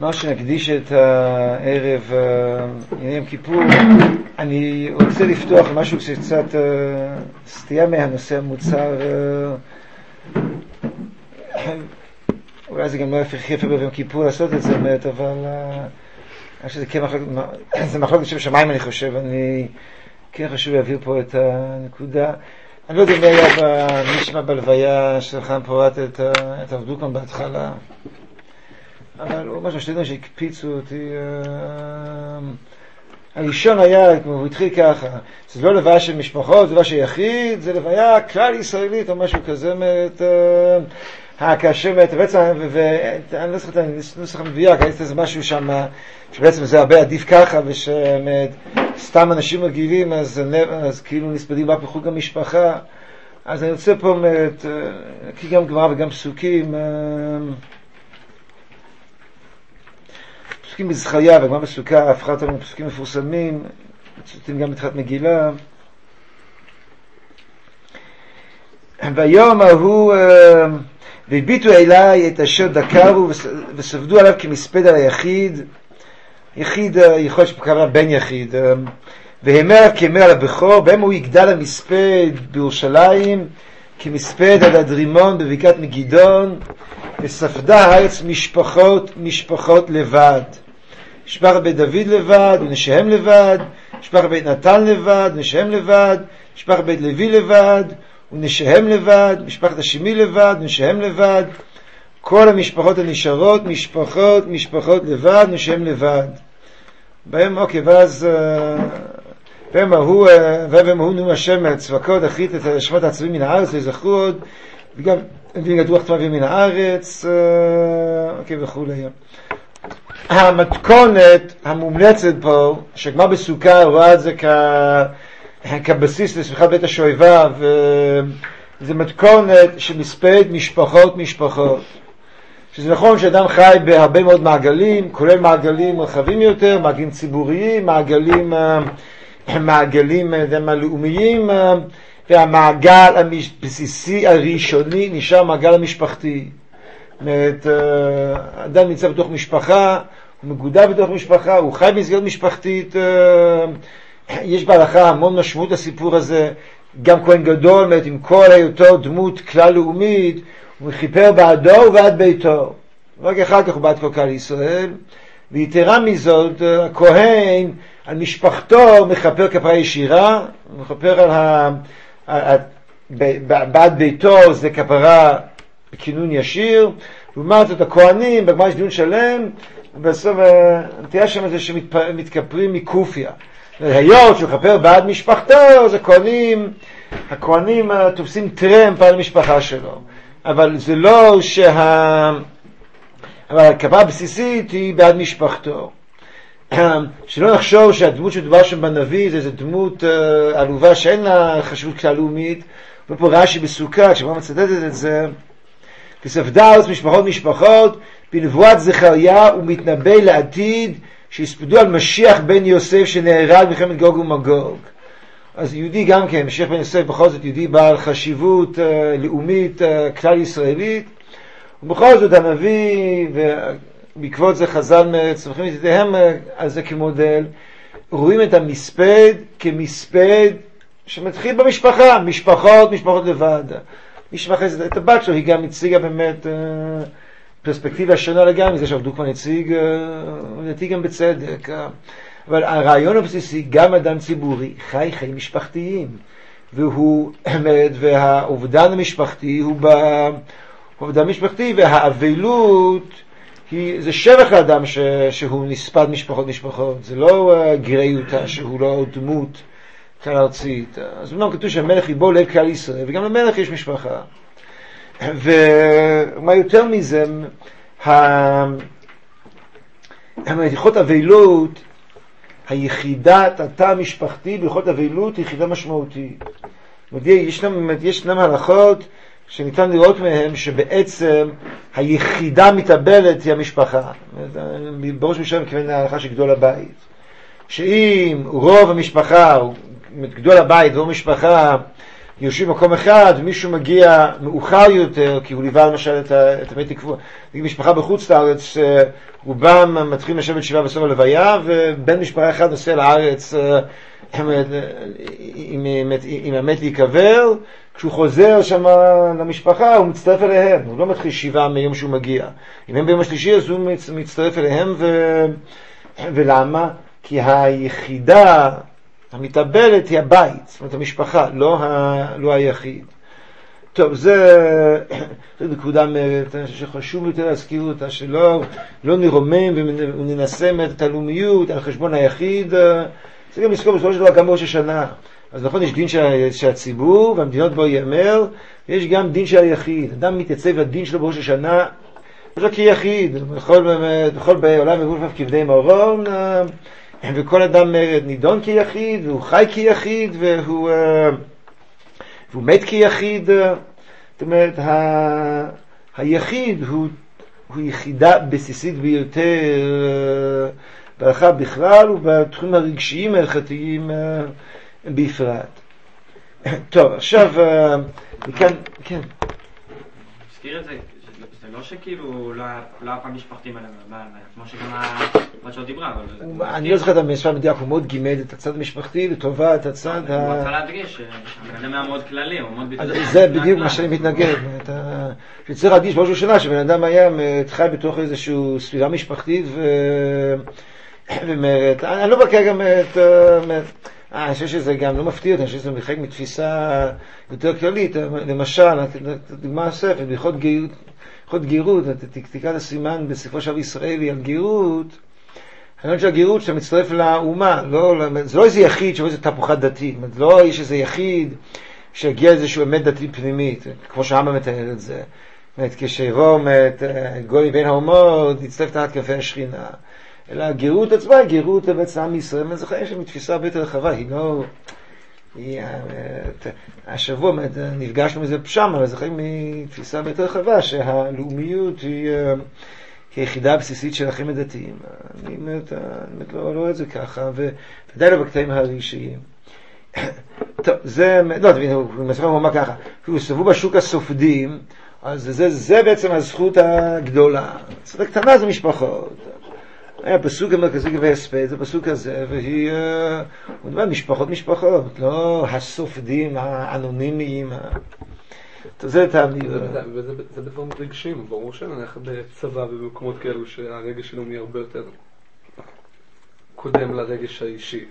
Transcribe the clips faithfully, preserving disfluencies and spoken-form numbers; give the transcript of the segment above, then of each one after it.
מה שנקדיש את הערב יום כיפור, אני רוצה לפתוח משהו שקצת סטייה מהנושא המוצר. אולי זה גם לא הכרחי ביום כיפור לעשות את זה, אבל זה כן זה מחלוקת שם שמיים, אני חושב. אני כן חשוב להעביר פה את הנקודה. אני לא יודע מי היה בנשמע בלוויה של חיים פורט את הרב דרוקמן בהתחלה, אבל הוא משהו שתדעו שהקפיצו אותי. הראשון היה, הוא התחיל ככה, זה לא לוויה של משפחות, זה לוויה של יחיד, זה לוויה כלל ישראלית או משהו כזה. כאשר בעצם, ואני לא זוכר את הנוסח המדויק, היה איזה משהו שם שבעצם זה הרבה עדיף ככה, ושסתם אנשים רגילים אז, אז כאילו נספדים רק בחוג המשפחה. אז אני רוצה פה כי גם גמרא וגם פסוקים, פסוקים בזכריה וגמרא בסוכה הפכה אותנו פסוקים מפורסמים, מצוטטים גם בתחילת מגילה. ביום ההוא והביטו אליי את אשר דקרו וספדו עליו כמספד על היחיד. יחיד יכול להיות שפקרה בן יחיד, והמר כמר על הבכור, בהם הוא יגדל המספד בירושלים כמספד עד הדרימון בבקעת מגידון. וספדה הארץ משפחות משפחות לבד, משפחת בית דוד לבד ונשיהם לבד, משפחת בית נתן לבד ונשיהם לבד, משפחת בית לוי לבד ונשיהם לבד, משפחת השמי לבד ונשיהם לבד. כל המשפחות הנשארות משפחות משפחות לבד ונשיהם לבד. בהם אוקיי, ואז בהם ההוא ובהם ההוא נאום השם צבקות אחרית את שמות העצבים מן הארץ ויזכרו עוד, וגם דין גדוח טמאים מן הארץ, אוקיי, וכו'. המתכונת המומלצת פה, שגמרא בסוכה רואה את זה כ... כבסיס לסמיכת בית השואבה, וזה מתכונת שמספד משפחות משפחות. שזה נכון שאדם חי בהרבה מאוד מעגלים, כולל מעגלים רחבים יותר, מעגלים ציבוריים, מעגלים, מעגלים לאומיים, והמעגל הבסיסי הראשוני נשאר מעגל המשפחתי. זאת אומרת, אדם נמצא בתוך משפחה, הוא מגודל בתוך משפחה, הוא חי במסגרת משפחתית. יש בהלכה המון משמעות לסיפור הזה. גם כהן גדול, זאת אומרת, עם כל היותו דמות כלל לאומית, הוא מכיפר בעדו ובעד ביתו. רק אחר כך הוא בעד כל כלל ישראל. ויתרה מזאת, הכהן על משפחתו מכפר כפרה ישירה, הוא מכפר על ה... בעד ביתו זה כפרה בכינון ישיר. לעומת זאת הכהנים בגמרא יש דיון שלם, ובסוף תהיה שם זה שמתכפרים מקופיה. היות שהוא מכפר בעד משפחתו, אז הכהנים הכהנים תופסים טרמפ על המשפחה שלו, אבל זה לא שה... אבל הכפרה הבסיסית היא בעד משפחתו. שלא נחשוב שהדמות שדובר שם בנביא זה איזו דמות uh, עלובה שאין לה חשיבות כלל לאומית. ופה רש"י בסוכה כשבא מצטטת את זה, וספדה הארץ משפחות משפחות, בנבואת זכריה הוא מתנבא לעתיד שיספדו על משיח בן יוסף שנהרג במלחמת גוג ומגוג. אז יהודי גם כן, משיח בן יוסף בכל זאת יהודי בעל חשיבות uh, לאומית uh, כלל ישראלית, ובכל זאת הנביא ו... בעקבות זה חז"ל צמחים את ידיהם על זה כמודל, רואים את המספד כמספד שמתחיל במשפחה, משפחות, משפחות לבד. משפחה, את הבת שלו היא גם הציגה באמת פרספקטיבה שונה לגמרי, זה שהרב דרוקמן הציג, לדעתי גם בצדק. אבל הרעיון הבסיסי, גם אדם ציבורי חי חיים משפחתיים, והוא, והאובדן המשפחתי הוא באובדן משפחתי, והאבלות זה שבח לאדם ש... שהוא נספד משפחות משפחות, זה לא גריותה שהוא לא דמות כלל ארצית. אז אומנם כתוב שהמלך יבוא לב כלל ישראל, וגם למלך יש משפחה. ומה יותר מזה, הלכות אבלות, היחידת התא המשפחתי בהלכות אבלות היא יחידה משמעותית. ישנם, ישנם הלכות שניתן לראות מהם שבעצם היחידה מתאבלת היא המשפחה. בראש משם מכוון להלכה של גדול הבית, שאם רוב המשפחה, גדול הבית ורוב המשפחה יושבים במקום אחד, ומישהו מגיע מאוחר יותר, כי הוא ליווה למשל את, את המת לקבור. משפחה בחוץ לארץ, רובם מתחילים לשבת שבעה בסוף הלוויה, ובן משפחה אחד נוסע לארץ עם, עם, עם, עם המת להיקבר. כשהוא חוזר שם למשפחה, הוא מצטרף אליהם, הוא לא מתחיל שבעה מיום שהוא מגיע. אם הם ביום השלישי, אז הוא מצטרף אליהם, ו... ולמה? כי היחידה המתאבלת היא הבית, זאת אומרת המשפחה, לא, ה... לא היחיד. טוב, זה, זה נקודה שחשוב יותר להזכיר אותה, שלא לא נרומם וננסם את הלאומיות על חשבון היחיד. זה גם לזכור בסופו של דבר גם בראש השנה. אז נכון, יש דין של הציבור, והמדינות בו ייאמר, ויש גם דין של היחיד. אדם מתייצב לדין שלו בראש השנה, לא כיחיד, בכל, בכל בעולם מבולף כבדי מורון, וכל אדם נידון כיחיד, והוא חי כיחיד, והוא, והוא מת כיחיד. זאת אומרת, ה, היחיד הוא, הוא יחידה בסיסית ביותר, בהלכה בכלל ובתחומים הרגשיים ההלכתיים בפרט. טוב, עכשיו, מכאן, כן. הזכיר את זה, זה לא שכאילו לא היה פעם משפחתים עליהם, כמו שגם מה שעוד דיברה, אבל... אני לא זוכר את המספר מדויק, הוא מאוד גימד את הצד המשפחתי לטובה את הצד ה... הוא רצה להדגיש שהבן אדם היה מאוד כללי, הוא מאוד ביטוי. זה בדיוק מה שאני מתנגד. שצריך להדגיש בראש השנה שבן אדם היה חי בתוך איזושהי סביבה משפחתית ומרת. אני לא בקר גם את... אני חושב שזה גם לא מפתיע אותי, אני חושב שזה חלק מתפיסה יותר כללית. למשל, דוגמה נוספת, בהלכות גירות, בהלכות גירות, תקרא הסימן בספרו של ישראלי על גירות, העניין של הגירות שאתה מצטרף לאומה, לא, זה לא איזה יחיד שאומר איזה תפוחת דתית, לא יש איזה יחיד שהגיע איזשהו אמת דתית פנימית, כמו שהרמב"ם מתאר את זה. כשיבוא גוי בין האומות, נצטרף תחת כנפי השכינה. אלא הגירות עצמה היא גירות בעצם עם ישראל, אבל זה חיים שם מתפיסה הרבה יותר רחבה, היא לא... היא, השבוע נפגשנו מזה פשם, אבל זה חיים מתפיסה הרבה יותר רחבה, שהלאומיות היא היחידה הבסיסית של החיים הדתיים. אני באמת, באמת לא רואה את זה ככה, וודאי לא בקטעים הרגשיים. טוב, זה... לא, תבין, הוא מספר מה ככה. הוא סבו בשוק הסופדים, אז זה, זה בעצם הזכות הגדולה. הזכות הקטנה זה משפחות. היה פסוק המרכזי בהספד, זה פסוק הזה, והיא, הוא מדבר משפחות משפחות, לא הסופדים האנונימיים. זה טעמי. זה דבר רגשים, ברור שנלך בצבא ובמקומות כאלו שהרגש שלנו הרבה יותר קודם לרגש האישי.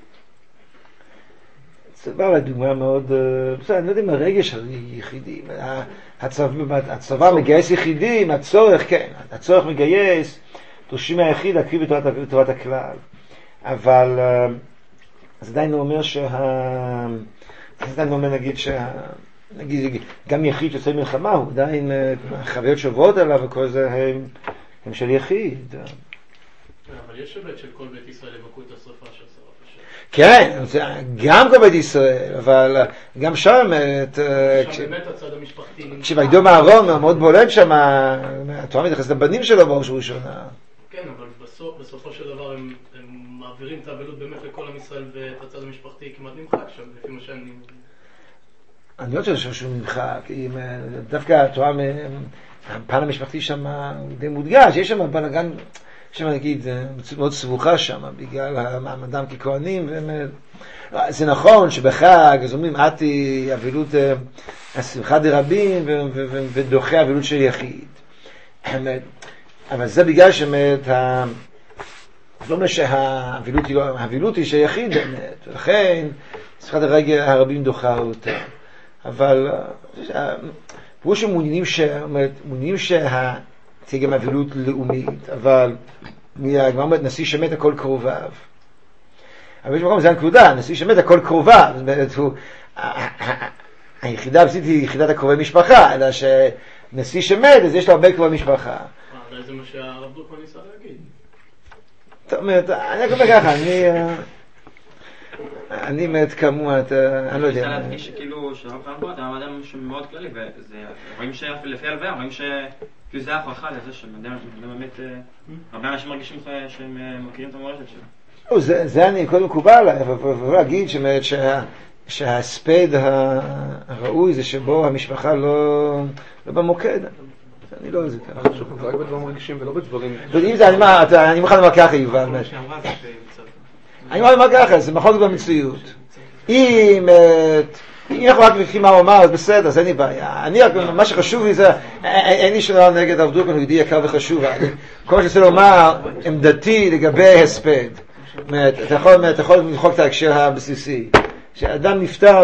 צבא לדוגמה מאוד, בסדר, אני לא יודע אם הרגש היחידי, הצבא מגייס יחידים, הצורך, כן, הצורך מגייס, דורשים מהיחיד להקריב לטובת הכלל. אבל זה עדיין אומר שה... זה עדיין אומר נגיד שה... נגיד, גם יחיד שיוצא מלחמה, הוא עדיין, החוויות שעוברות עליו וכל זה הם, הם של יחיד. אבל יש היבט של כל בית ישראל לבקו את השרפה של שרף השם. כן, גם כל בית ישראל, אבל גם שם... שם באמת הצד המשפחתי... כשווידום אהרון מאוד בולט שם, התורה מתייחסת לבנים שלו בראש ובראשונה. כן, אבל בסוף, בסופו של דבר הם, הם מעבירים את האבלות באמת לכל עם ישראל ואת הצד המשפחתי כמעט נמחק שם, לפי מה שאני... אני לא חושב שהוא נמחק, דווקא התורה, הפן המשפחתי שם די מודגש, יש שם בלגן, יש שם נגיד, מאוד סבוכה שם, בגלל מעמדם ככהנים, זה נכון שבחג, אז אומרים, עתי אבלות השמחה דרבים ודוחה אבלות של יחיד. אבל זה בגלל שבאמת, לא אומר שהאבלות היא של יחיד באמת, ולכן שמחת הרבים דוחה אותה. אבל ברור שמעוניינים שמעוניינים שתהיה גם אבלות לאומית, אבל הגמרא אומרת נשיא שמת הכל קרוביו. אבל יש מקום זה הנקודה, נשיא שמת הכל קרוביו, זאת אומרת הוא היחידה הבסיסית היא יחידת הקרובי משפחה, אלא שנשיא שמת אז יש לו הרבה קרובי משפחה. אולי זה מה שהרב דרוקמן ניסה להגיד. זאת אומרת, אני אקבל ככה, אני אני מת כמוה, אני לא יודע. אני רוצה להדגיש שכאילו, שהרב חנבו, אתה אדם מאוד כללי, ורואים שלפי הלוויה, רואים שכאילו זה ההוכחה לזה שמדם באמת, הרבה אנשים מרגישים שהם מכירים את המורשת שלו. זה אני קודם מקובל עליי, אבל להגיד שההספד הראוי זה שבו המשפחה לא, לא במוקד. אני לא איזה ככה. זה רק בדברים רגישים ולא בדברים... ואם זה, אני מוכן לומר ככה, יובל. אני מוכן לומר ככה, זה מחוק במציאות. אם אנחנו רק לפי מה הוא אמר, אז בסדר, אז אין לי בעיה. אני רק, מה שחשוב לי זה, אין לי שאלה נגד הרב דרוקמן, הוא ידיע יקר וחשוב. כל מה שאני רוצה לומר, עמדתי לגבי הספד. אתה יכול למחוק את ההקשר הבסיסי. שאדם נפטר,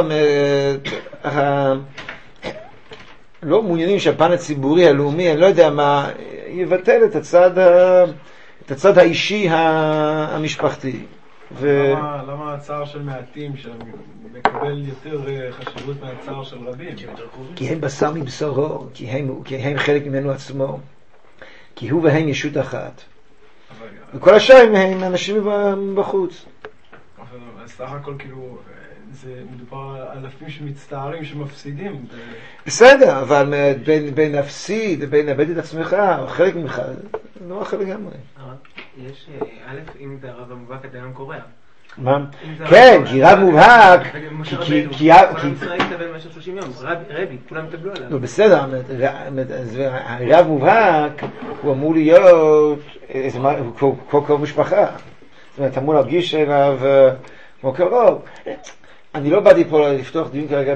לא מעוניינים שהפן הציבורי, הלאומי, אני לא יודע מה, יבטל את הצד, את הצד האישי המשפחתי. למה, למה הצער של מעטים שמקבל יותר חשיבות מהצער של רבים? כי הם בשר מבשרו, כי הם, כי הם חלק ממנו עצמו, כי הוא והם ישות אחת. וכל השאר הם אנשים בחוץ. אבל סך הכל כאילו, זה מדובר על אלפים שמצטערים שמפסידים. בסדר, אבל בין, בין להפסיד ובין לאבד את עצמך, או חלק ממך, לא אחר לגמרי. יש, א', אם זה הרב המובהק, אתה גם קורא. מה? כן, כי רב מובהק, כי כל ישראל יתאבל במשך שלושים יום, רבי, כולם יתאבלו עליו. לא, בסדר, הרב מובהק הוא אמור להיות כמו קרוב משפחה. זאת אומרת, אמור להרגיש אליו כמו קרוב. אני לא באתי פה לפתוח דיון כרגע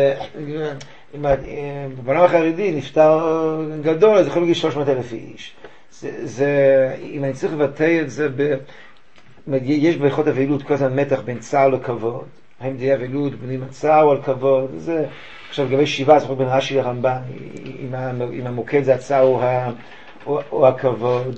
בעולם החרדי, נפטר גדול, אז יכול להגיש שלוש מאות אלף איש. אם אני צריך לבטא את זה, יש בהלכות אבלות כל הזמן מתח בין צער לכבוד. האם זה אבלות בנים הצער או על כבוד? זה עכשיו לגבי שבעה, זה יכול בין רש"י לרמב"ן, אם המוקד זה הצער או הכבוד.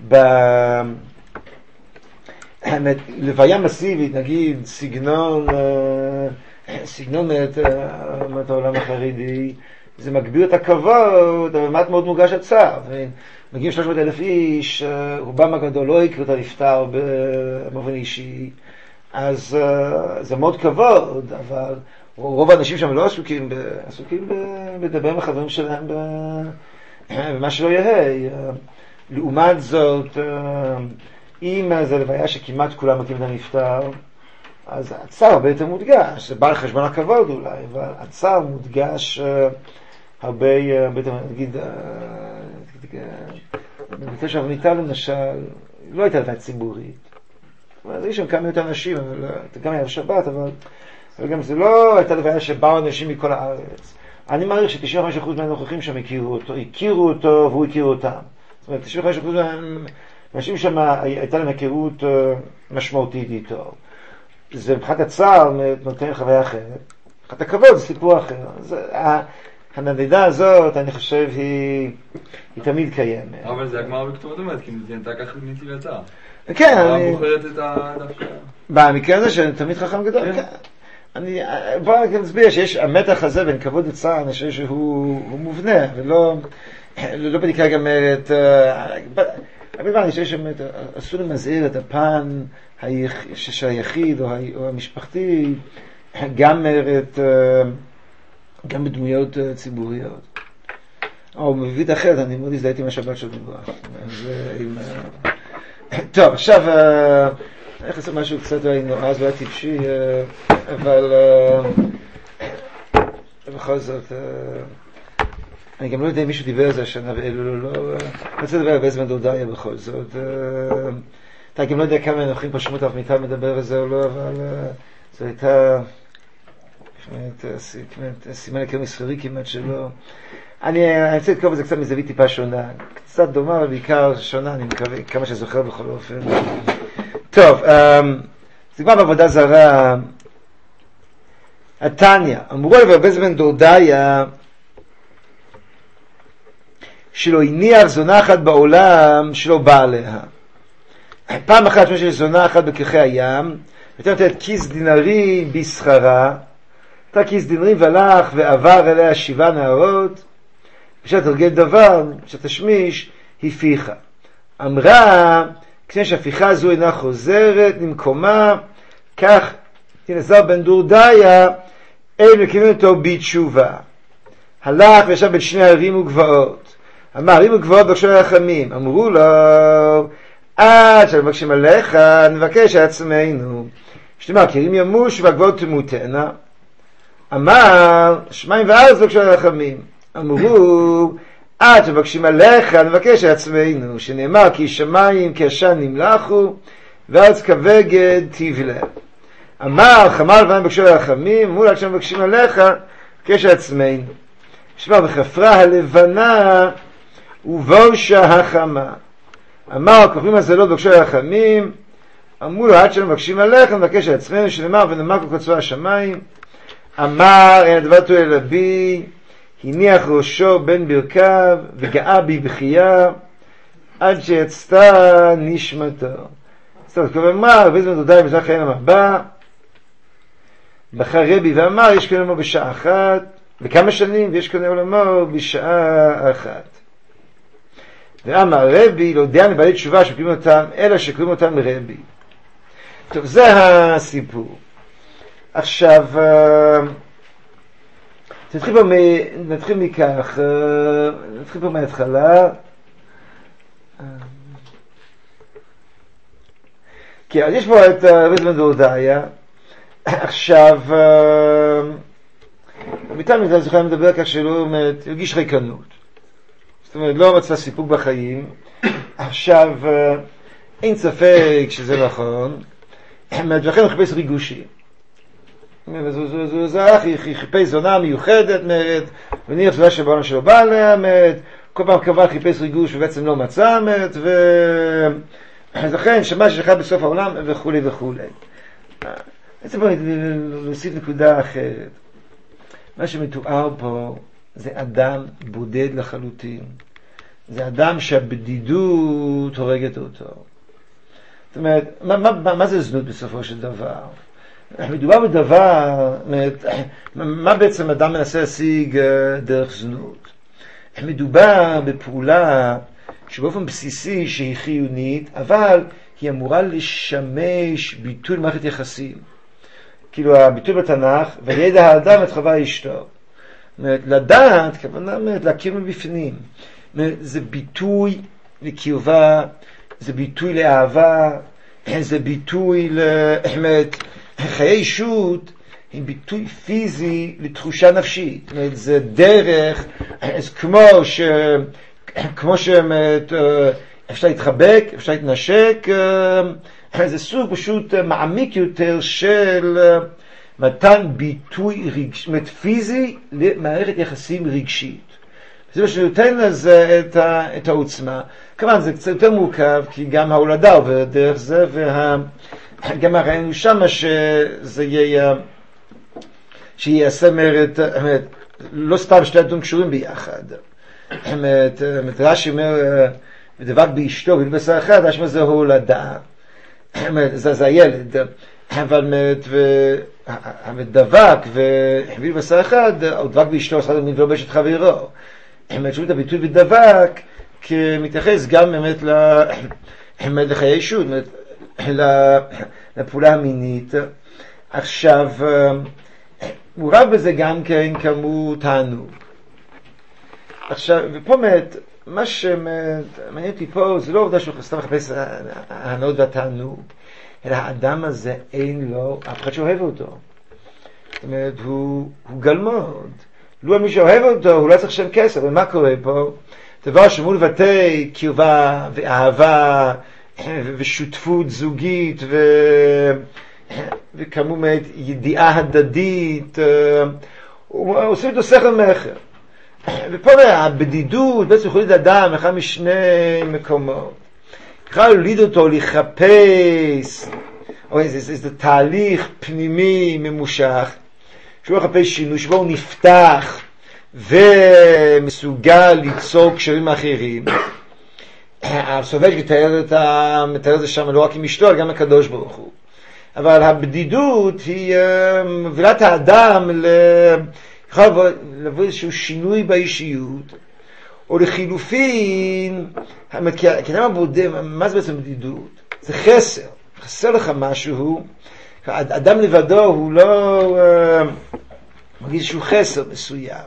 לוויה מסיבית, נגיד סגנון סגנון את העולם החרדי, זה מגביר את הכבוד, אבל מעט מאוד מוגש הצער. מגיעים שלוש מאות אלף איש, רובם הגדול לא יקרו את הנפטר במובן אישי, אז זה מאוד כבוד, אבל רוב האנשים שם לא עסוקים, עסוקים לדבר עם החברים שלהם במה שלא יהיה. לעומת זאת, אם זה לוויה שכמעט כולם מתאים את הנפטר, אז הצער הרבה יותר מודגש, זה בא על חשבון הכבוד אולי, אבל הצער מודגש הרבה, הרבה יותר, נגיד, בבית של אבניטל למשל, לא הייתה לוויה ציבורית. אז יש שם כמה יותר אנשים, אבל גם היה שבת, אבל, אבל גם זה לא הייתה לוויה שבאו אנשים מכל הארץ. אני מעריך ש-תשעים וחמישה אחוז מהנוכחים שם הכירו אותו, הכירו אותו והוא הכיר אותם. זאת אומרת, תשעים וחמישה אחוז מהאנשים שם הייתה להם הכירות משמעותית איתו. זה מבחינת הצער נותן חוויה אחרת. מבחינת הכבוד זה סיפור אחר. זה, הנדידה הזאת, אני חושב, היא, היא תמיד קיימת. אבל זה הגמרא בכתובות אומרת, כי זה נתן ככה מניתי ויצא. כן, אני... בוחרת את הדווקא. במקרה הזה שאני תמיד חכם גדול, כן. אני, בוא נסביר שיש המתח הזה בין כבוד וצער, אני חושב שהוא מובנה, ולא, לא בדיקה גם את... אבל אני חושב שאסור למזעיר את הפן של היחיד או המשפחתי, גם את... גם בדמויות ציבוריות. או מבית אחרת, אני מאוד הזדהיתי עם השבת של מברח. טוב, עכשיו, אני איך לעשות משהו קצת נורא, זה היה טיפשי, אבל בכל זאת, אני גם לא יודע אם מישהו דיבר על זה השנה, ואלו לא, לא, אני רוצה לדבר על בזמן דודאיה בכל זאת. אתה גם לא יודע כמה אנוכלים פה שמות אף מיטה מדבר על זה או לא, אבל זו הייתה... סימן לקרוא מסחרי כמעט שלא. אני רוצה לקרוא בזה קצת מזווית טיפה שונה, קצת דומה אבל בעיקר שונה, אני מקווה כמה שזוכר בכל אופן. טוב, זה כבר בעבודה זרה. התניא אמרו על רבי בן דודאיה שלא הניח זונה אחת בעולם שלא בא עליה. פעם אחת שיש זונה אחת בכרכי הים, הייתה נותנת כיס דינרי בשכרה, אתה כיס דינרים והלך ועבר אליה שבעה נערות, בשעת הרגל דבר, שתשמיש, הפיחה. אמרה, כשם שהפיחה הזו אינה חוזרת למקומה, כך תנזר בן דודאיה, אין מקימים אותו בתשובה. הלך וישב בין שני ערים וגבעות. אמר, ערים וגבעות בקשו הרחמים. אמרו לו, עד שמבקשים עליך, נבקש עצמנו. שתאמר, כי ערים ימוש והגבעות תמותנה. אמר, שמיים וארץ בקשו לרחמים. אמרו, עד שמבקשים עליך, נבקש לעצמנו, שנאמר, כי שמיים כעשן נמלחו, וארץ כבגד תבלה. אמר, חמה לבנה בקשו לרחמים, אמרו, עד שמבקשים עליך, נבקש לעצמנו. שמע, בחפרה הלבנה, ובושה החמה. אמר, כוכבים הזלות בקשו לרחמים, אמרו לו, עד שמבקשים עליך, נבקש לעצמנו, שנאמר, ונאמר כקוצו השמיים. אמר, אין הדבר תועל לבי, הניח ראשו בין ברכיו, וגאה בי בחייה, עד שיצתה נשמתו. זאת אומרת, כבר אמר, ואיזה מדודי בזמן חיים המבא, בחר רבי ואמר, יש כאן עולמו בשעה אחת, בכמה שנים, ויש כאן עולמו בשעה אחת. ואמר רבי, לא יודע מבעלי תשובה שקוראים אותם, אלא שקוראים אותם רבי. טוב, זה הסיפור. עכשיו, נתחיל פה, נתחיל מכך, נתחיל פה מההתחלה. כי אז יש פה את רבי בן דורדיה. עכשיו, מטעם מזה זוכר מדבר על כך שלא הרגיש ריקנות. זאת אומרת, לא מצא סיפוק בחיים. עכשיו, אין ספק שזה נכון. ולכן הוא חיפש ריגושים. זה הלך, חיפש זונה מיוחדת, וניח זונה שבעולם שלו בא עליה, כל פעם קבע חיפש ריגוש ובעצם לא מצא, ולכן שמע ששכב בסוף העולם וכו' וכו'. בעצם בואו נוסיף נקודה אחרת. מה שמתואר פה זה אדם בודד לחלוטין. זה אדם שהבדידות הורגת אותו. זאת אומרת, מה, מה, מה זה זנות בסופו של דבר? מדובר בדבר, מה בעצם אדם מנסה להשיג דרך זנות? מדובר בפעולה שבאופן בסיסי שהיא חיונית, אבל היא אמורה לשמש ביטוי למערכת יחסים. כאילו הביטוי בתנ"ך, וידע האדם את חווה אשתו. לדעת, כוונה להכיר מבפנים. זה ביטוי לקרבה, זה ביטוי לאהבה, זה ביטוי לאמת. חיי אישות היא ביטוי פיזי לתחושה נפשית. זאת אומרת, זה דרך, כמו ש... כמו שאפשר להתחבק, אפשר להתנשק, זה סוג פשוט מעמיק יותר של מתן ביטוי רגש, פיזי למערכת יחסים רגשית. זה מה שנותן לזה את, ה, את העוצמה. כמובן, זה קצת יותר מורכב, כי גם ההולדה עוברת דרך זה, וגם ראינו שמה שזה יהיה, שיעשה מרת, לא סתם שתי הדברים קשורים ביחד. רש"י אומר, ודבק באשתו ולבשר אחד, רש"י אומר זה הולדה. זה הילד. אבל דבק ולבשר אחד, או דבק באשתו, עשה דמין ולובש את חברו. שומעים את הביטוי בדבק, כמתייחס גם באמת לחיי אישות, לפעולה המינית. עכשיו, מורב בזה גם כן כמו תענוג. עכשיו, ופה באמת, מה שמעניין אותי פה, זה לא עובדה שהוא סתם מחפש ההנאות והתענוג, אלא האדם הזה אין לו, אף אחד שאוהב אותו. זאת אומרת, הוא, הוא גל מאוד. לו מי שאוהב אותו, הוא לא צריך שם כסף. ומה קורה פה? דבר שמול לבטא קרבה ואהבה ושותפות זוגית ו... וכמובן ידיעה הדדית, הוא עושה איתו שכל מחר. ופה הבדידות בעצם יכול להיות אדם אחד משני מקומות. יכול להוליד אותו לחפש, או איזה, איזה, איזה תהליך פנימי ממושך, שהוא מחפש שינוי, שבו הוא נפתח ומסוגל ליצור קשרים אחרים. הסובב מתאר את, מתאר את זה שם לא רק עם אשתו, אלא גם הקדוש ברוך הוא. אבל הבדידות היא מובילה את האדם ל... יכול לבוא איזשהו שינוי באישיות, או לחילופין, כי אדם הבודד, מה זה בעצם בדידות? זה חסר, חסר לך משהו, אדם לבדו הוא לא מרגיש שהוא חסר מסוים,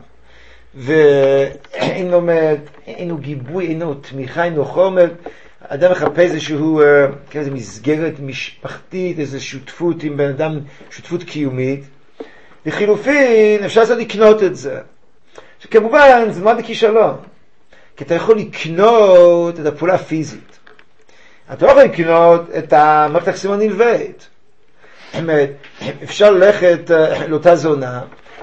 ואין לו, אין לו גיבוי, אין לו תמיכה, אין לו חומר. אדם מחפש איזשהו, איזו מסגרת משפחתית, איזו שותפות עם בן אדם, שותפות קיומית, לחילופין, אפשר לעשות לקנות את זה. שכמובן, זה מאוד בכישלון. כי אתה יכול לקנות את הפעולה הפיזית. אתה לא יכול לקנות את המערכת היחסים הנלווית. אפשר ללכת לאותה זונה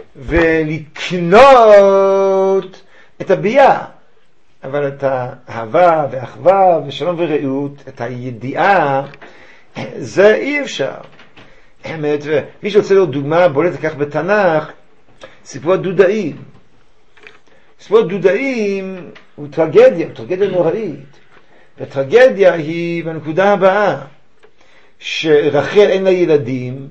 ולקנות את הבייה. אבל את האהבה והאחווה ושלום ורעות, את הידיעה, זה אי אפשר. מי שרוצה לראות דוגמה בולטת כך בתנ"ך, סיפור הדודאים. סיפור הדודאים הוא טרגדיה, הוא טרגדיה נוראית. והטרגדיה היא בנקודה הבאה, שרחל אין לה ילדים,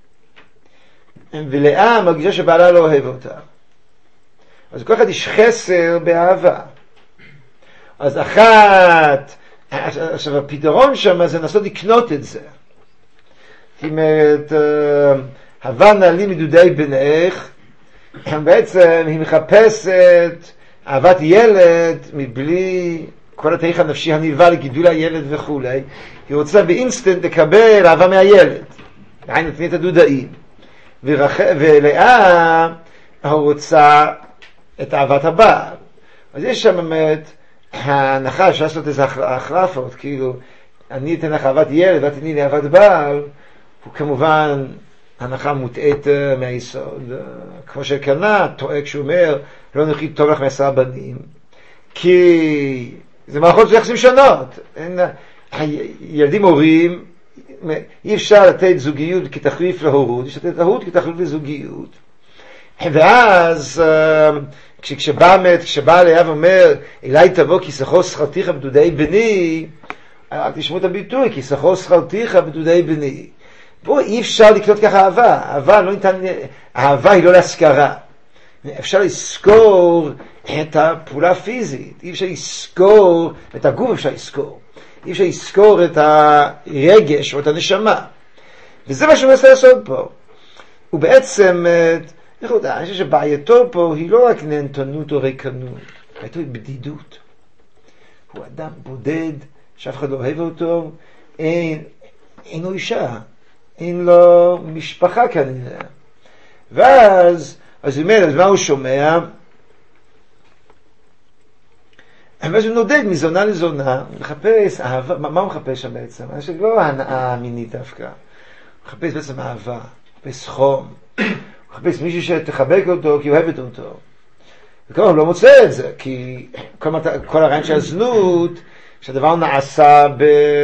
ולאה מרגישה שבעלה לא אוהב אותה. אז כל אחד יש חסר באהבה. אז אחת, עכשיו הפתרון שם זה לנסות לקנות את זה. זאת אומרת, הווה נעלי מדודי בנך, בעצם היא מחפשת אהבת ילד מבלי כל התהליך הנפשי הנלווה לגידול הילד וכו'. היא רוצה באינסטנט לקבל אהבה מהילד. עין נתני את הדודאים. ולאה רוצה את אהבת הבעל. אז יש שם באמת ההנחה אפשר לעשות איזה החלפות, כאילו אני אתן לך אהבת ילד ואת תתני לי אהבת בעל, הוא כמובן הנחה מוטעית מהיסוד. כמו שקנה טועה כשהוא אומר לא נכי טוב לך מעשרה בנים, כי זה מערכות יחסים שונות. ילדים הורים, אי אפשר לתת זוגיות כתחליף להורות, יש לתת להורות כתחליף לזוגיות. ואז כשבא מת, כשבא לאה ואומר אליי תבוא כי שכר שכרתיך בדודי בני, אל תשמעו את הביטוי, כי שכר שכרתיך בדודי בני. פה אי אפשר לקנות ככה אהבה. אהבה לא ניתן, אהבה היא לא להשכרה. אפשר לזכור את הפעולה הפיזית, אי אפשר לזכור את הגוף, אפשר לזכור. אי אפשר לזכור את הרגש או את הנשמה. וזה מה שהוא מנסה לעשות פה. הוא בעצם, איך יודע, אני חושב שבעייתו פה היא לא רק נהנתנות או ריקנות, בעייתו היא בדידות. הוא אדם בודד, שאף אחד לא אוהב אותו, אין, אין לו אישה, אין לו משפחה כנראה. ואז, אז הוא אומר, אז מה הוא שומע? ואז הוא נודד מזונה לזונה, הוא מחפש אהבה. מה הוא מחפש שם בעצם? אני חושב לא ההנאה המינית דווקא. הוא מחפש בעצם אהבה, הוא מחפש חום, הוא מחפש מישהו שתחבק אותו כי הוא אוהבת אותו. וכמובן הוא לא מוצא את זה, כי כל, כל הרעיון של הזנות, שהדבר נעשה ב...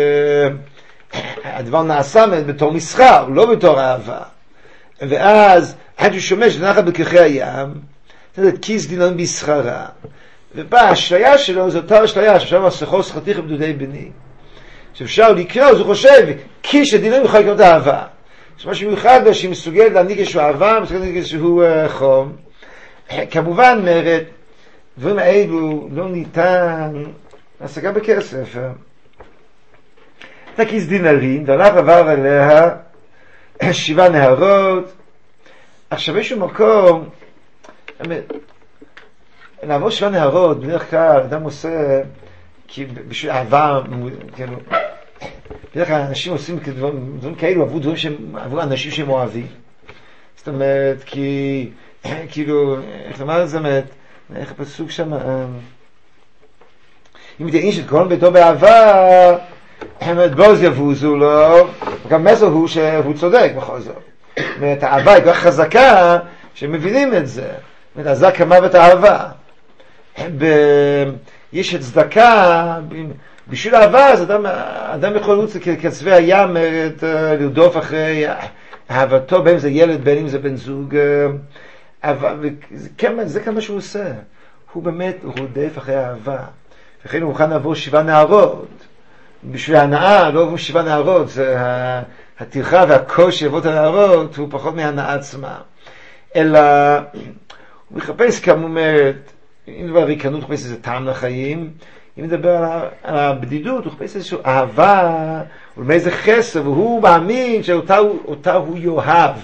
הדבר נעשה בתור מסחר, לא בתור אהבה. ואז, עד שהוא שומע שנחת בכרכי הים, כיס דינון בסחרה. ובא, האשליה שלו זו אותה אשליה, שאפשר שכר שכרתיך בדודי בני. שאפשר לקרוא, אז הוא חושב, כיס הדינון יכול לקנות אהבה. שמה שמיוחד בה, שהיא מסוגלת להניק איזשהו אהבה, מסוגלת להניק איזשהו uh, חום. כמובן, אומרת, דברים האלו לא ניתן להשגה בכסף. הייתה כיס דינרים, והלך עבר עליה שבעה נהרות. עכשיו איזשהו מקום, לעבור שבעה נהרות, בדרך כלל, אדם עושה, כי בשביל אהבה, כאילו, בדרך כלל אנשים עושים דברים, דברים כאלו, עברו דברים שהם, עברו אנשים שהם אוהבים. זאת אומרת, כי, כאילו, איך לומר את זה, איך הפסוק שם, אם תהיה איש את כל ביתו באהבה, בוז יבוזו לו, וגם מסר הוא שהוא צודק בכל זאת. זאת אומרת, האהבה היא כל כך חזקה, שמבינים את זה. זאת אומרת, עזה כמוות האהבה. יש את צדקה, בשביל האהבה, אז אדם, אדם יכול לרוץ כצבי הים, לרדוף אחרי אהבתו, בין אם זה ילד, בין אם זה בן זוג. זה כמה שהוא עושה. הוא באמת רודף אחרי האהבה. וכן הוא מוכן לעבור שבעה נערות. בשביל ההנאה, לא עבור שבעה נערות, זה הטרחה והקושי לעבור את הנערות, הוא פחות מההנאה עצמה. אלא, הוא מחפש כמובן, אם דבר ריקנות, הוא מחפש איזה טעם לחיים. אם מדבר על הבדידות, הוא מחפש איזושהי אהבה, או מאיזה חסר, והוא מאמין שאותה אותה הוא יאהב.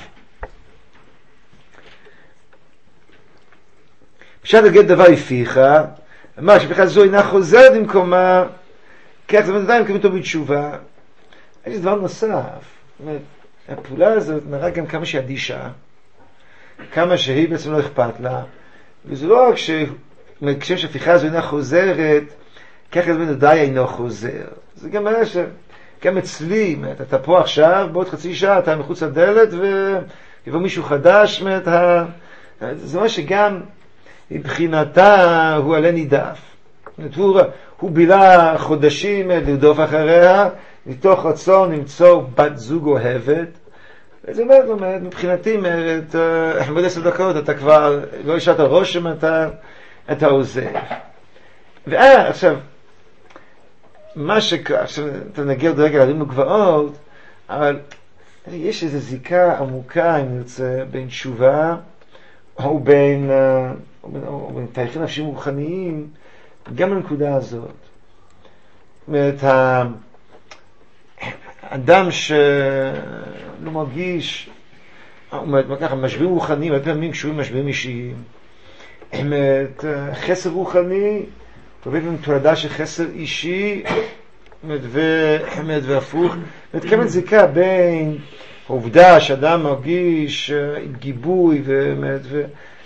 בשעת הגט דבר יפיך, אמר שבכלל זו אינה חוזרת במקומה, כך זה מדעים כמותו בתשובה. יש דבר נוסף, הפעולה הזאת נראה גם כמה שהיא אדישה, כמה שהיא בעצם לא אכפת לה, וזה לא רק שכשם שהפיכה הזו אינה חוזרת, ככה זמן די אינו חוזר. זה גם מראה שגם אצלי, אתה פה עכשיו, בעוד חצי שעה אתה מחוץ לדלת ויבוא מישהו חדש, זה מה שגם מבחינתה הוא עלה נידף. הוא, הוא בילה חודשים לרדוף אחריה, מתוך רצון למצוא בת זוג אוהבת, וזה אומרת, אומרת, מבחינתי, אומרת, אחמד עשר דקות, אתה כבר לא השארת רושם, אתה, אתה עוזב. ואה, עכשיו, מה ש... עכשיו, אתה נגיע עוד רגע להרים וגבעות, אבל יש איזו זיקה עמוקה, אם נרצה, בין תשובה, או בין, או בין, או בין תהליכים נפשיים רוחניים, גם לנקודה הזאת. זאת אומרת, האדם שלא מרגיש, אומרת, ככה, משברים רוחניים, הרבה פעמים קשורים משברים אישיים. אומרת, חסר רוחני, הרבה פעמים תולדה של חסר אישי, והפוך. אומרת, כמה זיקה בין העובדה שאדם מרגיש עם גיבוי, וזה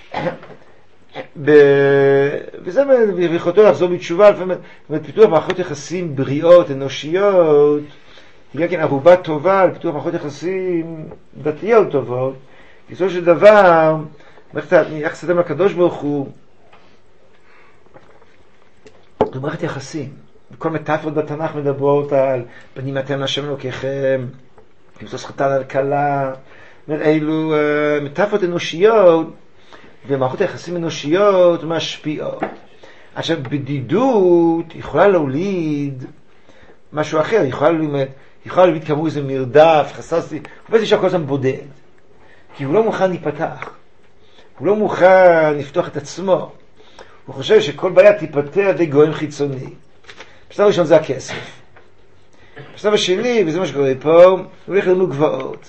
ביכולתו לחזור בתשובה, לפעמים, פיתוח מערכות יחסים בריאות, אנושיות, היא גם ערובה טובה על פיתוח מערכות יחסים דתיות טובות. בסופו של דבר, יחס אדם לקדוש ברוך הוא, זו מערכת יחסים. כל מטאפורות בתנ"ך מדברות על בנים אתם להשם אלוקיכם, למצוא חתן על כלה, אלו מטאפורות אנושיות, ומערכות היחסים אנושיות משפיעות. עכשיו, בדידות יכולה להוליד משהו אחר, יכולה להוליד, יכולה להוליד כמו איזה מרדף, חססתי, הוא בעצם שהכל זמן בודד, כי הוא לא מוכן להיפתח, הוא לא מוכן לפתוח את עצמו, הוא חושב שכל בעיה תיפתר על ידי גורם חיצוני. בשלב הראשון זה הכסף. בשלב השני, וזה מה שקורה פה, הוא הולך לרימו גבעות.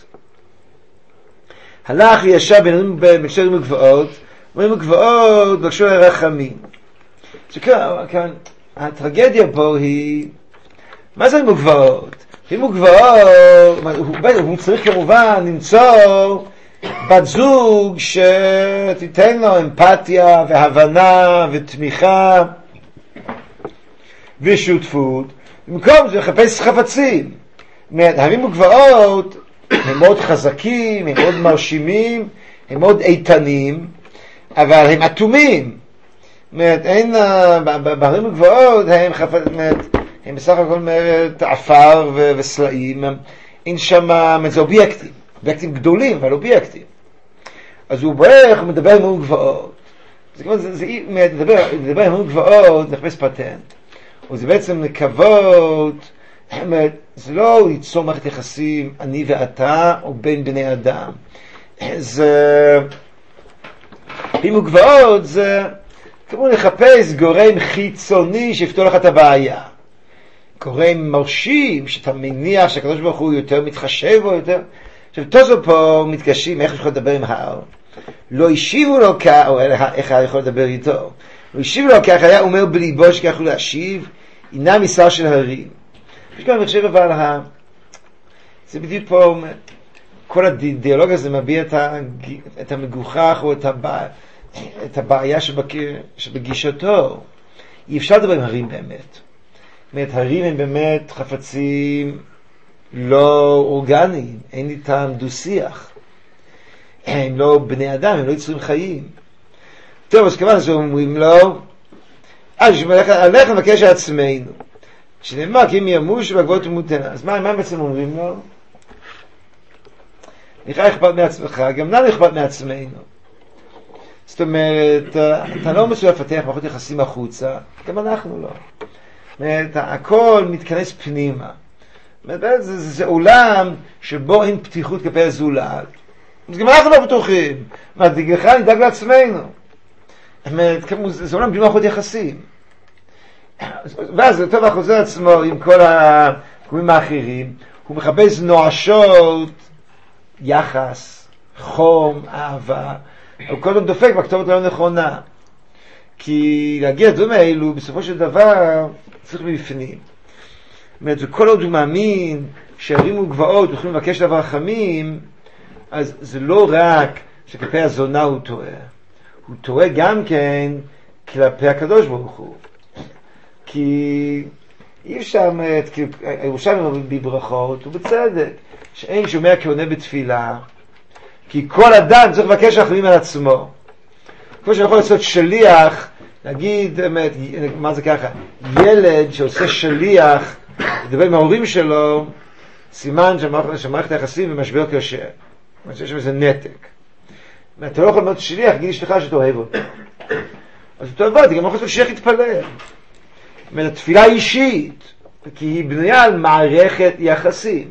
הלך וישב בין שתי רימו גבעות, רימו גבעות בקשו לרחמים. כאן, הטרגדיה פה היא, מה זה רימו גבעות? רימו גבעות, הוא צריך כמובן למצוא בת זוג שתיתן לו אמפתיה והבנה ותמיכה ושותפות. במקום זה לחפש חפצים. הרימו גבעות הם מאוד חזקים, הם מאוד מרשימים, הם מאוד איתנים, אבל הם אטומים. אין, בהרימו גבעות הם חפצים, הם בסך הכל עפר וסלעים, אין שם, זה אובייקטים, אובייקטים גדולים, אבל אובייקטים. אז הוא ברך, הוא מדבר עם הרימו גבעות. זה כמו, זה, זה, מדבר, מדבר עם הרימו גבעות, נחפש פטנט. וזה בעצם לקוות, זה לא ליצור מערכת יחסים, אני ואתה, או בין בני אדם. זה, רימו גבעות, זה כמו לחפש גורם חיצוני שיפתור לך את הבעיה. גורם מרשים, שאתה מניח שהקדוש ברוך הוא יותר מתחשב או יותר. עכשיו, תוזו פה מתקשים, איך יכול לדבר עם ההר? לא השיבו לו כך, או איך היה יכול לדבר איתו? לא השיבו לו כך, היה אומר בליבו שכך הוא להשיב, אינה מסר של הרים. יש גם מחשב אבל, ה... זה בדיוק פה, כל הדיאלוג הזה מביע את, הג... את המגוחך או את, הבע... את הבעיה שבק... שבגישתו. אי אפשר לדבר עם הרים באמת. זאת אומרת, הרים הם באמת חפצים לא אורגניים, אין איתם דו-שיח. הם לא בני אדם, הם לא יצורים חיים. טוב, אז כמובן שאומרים לו, אז אנחנו נבקש על עצמנו. שנאמר, כי אם ימוש והגבעות ומותנה. אז מה, מה בעצם אומרים לו? נראה אכפת מעצמך, גם לנו אכפת מעצמנו. זאת אומרת, אתה לא מסוגל לפתח מערכות יחסים החוצה, גם אנחנו לא. זאת אומרת, הכל מתכנס פנימה. זאת אומרת, זה, זה, זה עולם שבו אין פתיחות כלפי הזולת. אז גם אנחנו לא בטוחים. מה, דגלך נדאג לעצמנו. זאת אומרת, זה, זה עולם בלי מערכות יחסים. ואז טוב החוזר עצמו עם כל הקוראים האחרים, הוא מחפש נואשות, יחס, חום, אהבה, הוא כל הזמן דופק בכתובת לא נכונה. כי להגיע לדברים האלו, בסופו של דבר, צריך מבפנים. זאת אומרת, וכל עוד הוא מאמין שהרימו גבעות, יכולים לבקש דבר חמים, אז זה לא רק שכלפי הזונה הוא טועה. הוא טועה גם כן כלפי הקדוש ברוך הוא. כי אי אפשר, ירושלים בברכות, ובצדק, שאין שומע כעונה בתפילה, כי כל אדם צריך לבקש רחמים על עצמו. כמו שיכול לעשות שליח, נגיד, מה זה ככה, ילד שעושה שליח, לדבר עם ההורים שלו, סימן שמערכת היחסים במשבר קשה. אני חושב שיש איזה נתק. אתה לא יכול לומר שליח, גיד אשתך שאתה אוהב אותו. אז אתה אוהב אותי, גם לא יכול לעשות שליח יתפלל. זאת אומרת, התפילה אישית, כי היא בנויה על מערכת יחסים.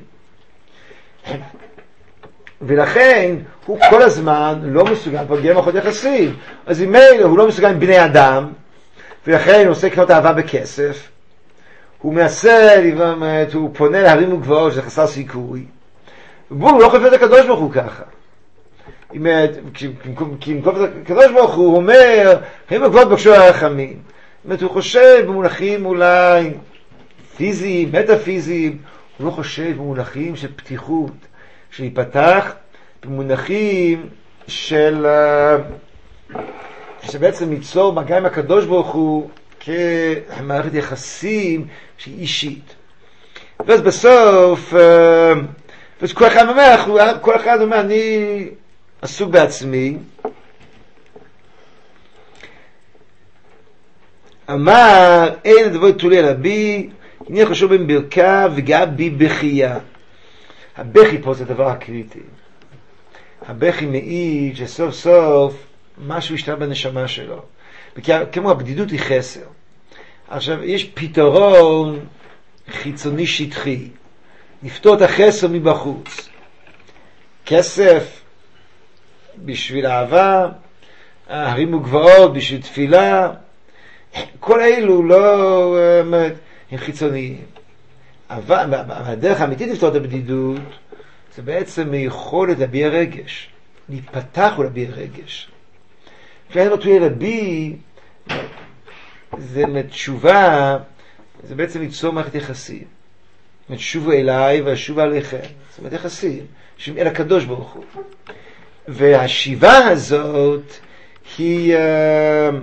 ולכן הוא כל הזמן לא מסוגל פוגע במערכות יחסים. אז אם מילא הוא לא מסוגל עם בני אדם, ולכן הוא עושה קנות אהבה בכסף, הוא מנסה, הוא פונה להרים וגבעות, שזה חסר סיכוי. ובואו, הוא לא חפץ הקדוש ברוך הוא ככה. כי אם כל הקדוש ברוך הוא אומר, הרים וגבעות בקשו הרחמים. זאת אומרת, הוא חושב במונחים אולי פיזיים, מטאפיזיים, הוא לא חושב במונחים של פתיחות, של להיפתח, במונחים של שבעצם ליצור מגע עם הקדוש ברוך הוא כמערכת יחסים שהיא אישית. ואז בסוף, ואז כל אחד אומר, כל אחד אומר, אני עסוק בעצמי. אמר, אין הדבר תולי על הבי, הנה חשוב בין ברכה וגאה בי בחייה. הבכי פה זה הדבר הקריטי. הבכי מעיד שסוף סוף משהו השתנה בנשמה שלו. כמו הבדידות היא חסר. עכשיו, יש פתרון חיצוני שטחי. לפתור את החסר מבחוץ. כסף בשביל אהבה, הרים וגבעות בשביל תפילה, כל אלו לא הם חיצוניים. אבל הדרך האמיתית לפתור את הבדידות זה בעצם יכולת להביע רגש, להיפתח ולהביע רגש. כשאין לא תולי לבי, זה תשובה, זה בעצם ליצור מערכת יחסים. שובו אליי והשובו עליכם. זאת אומרת יחסים, שובו אל הקדוש ברוך הוא. והשיבה הזאת היא uh,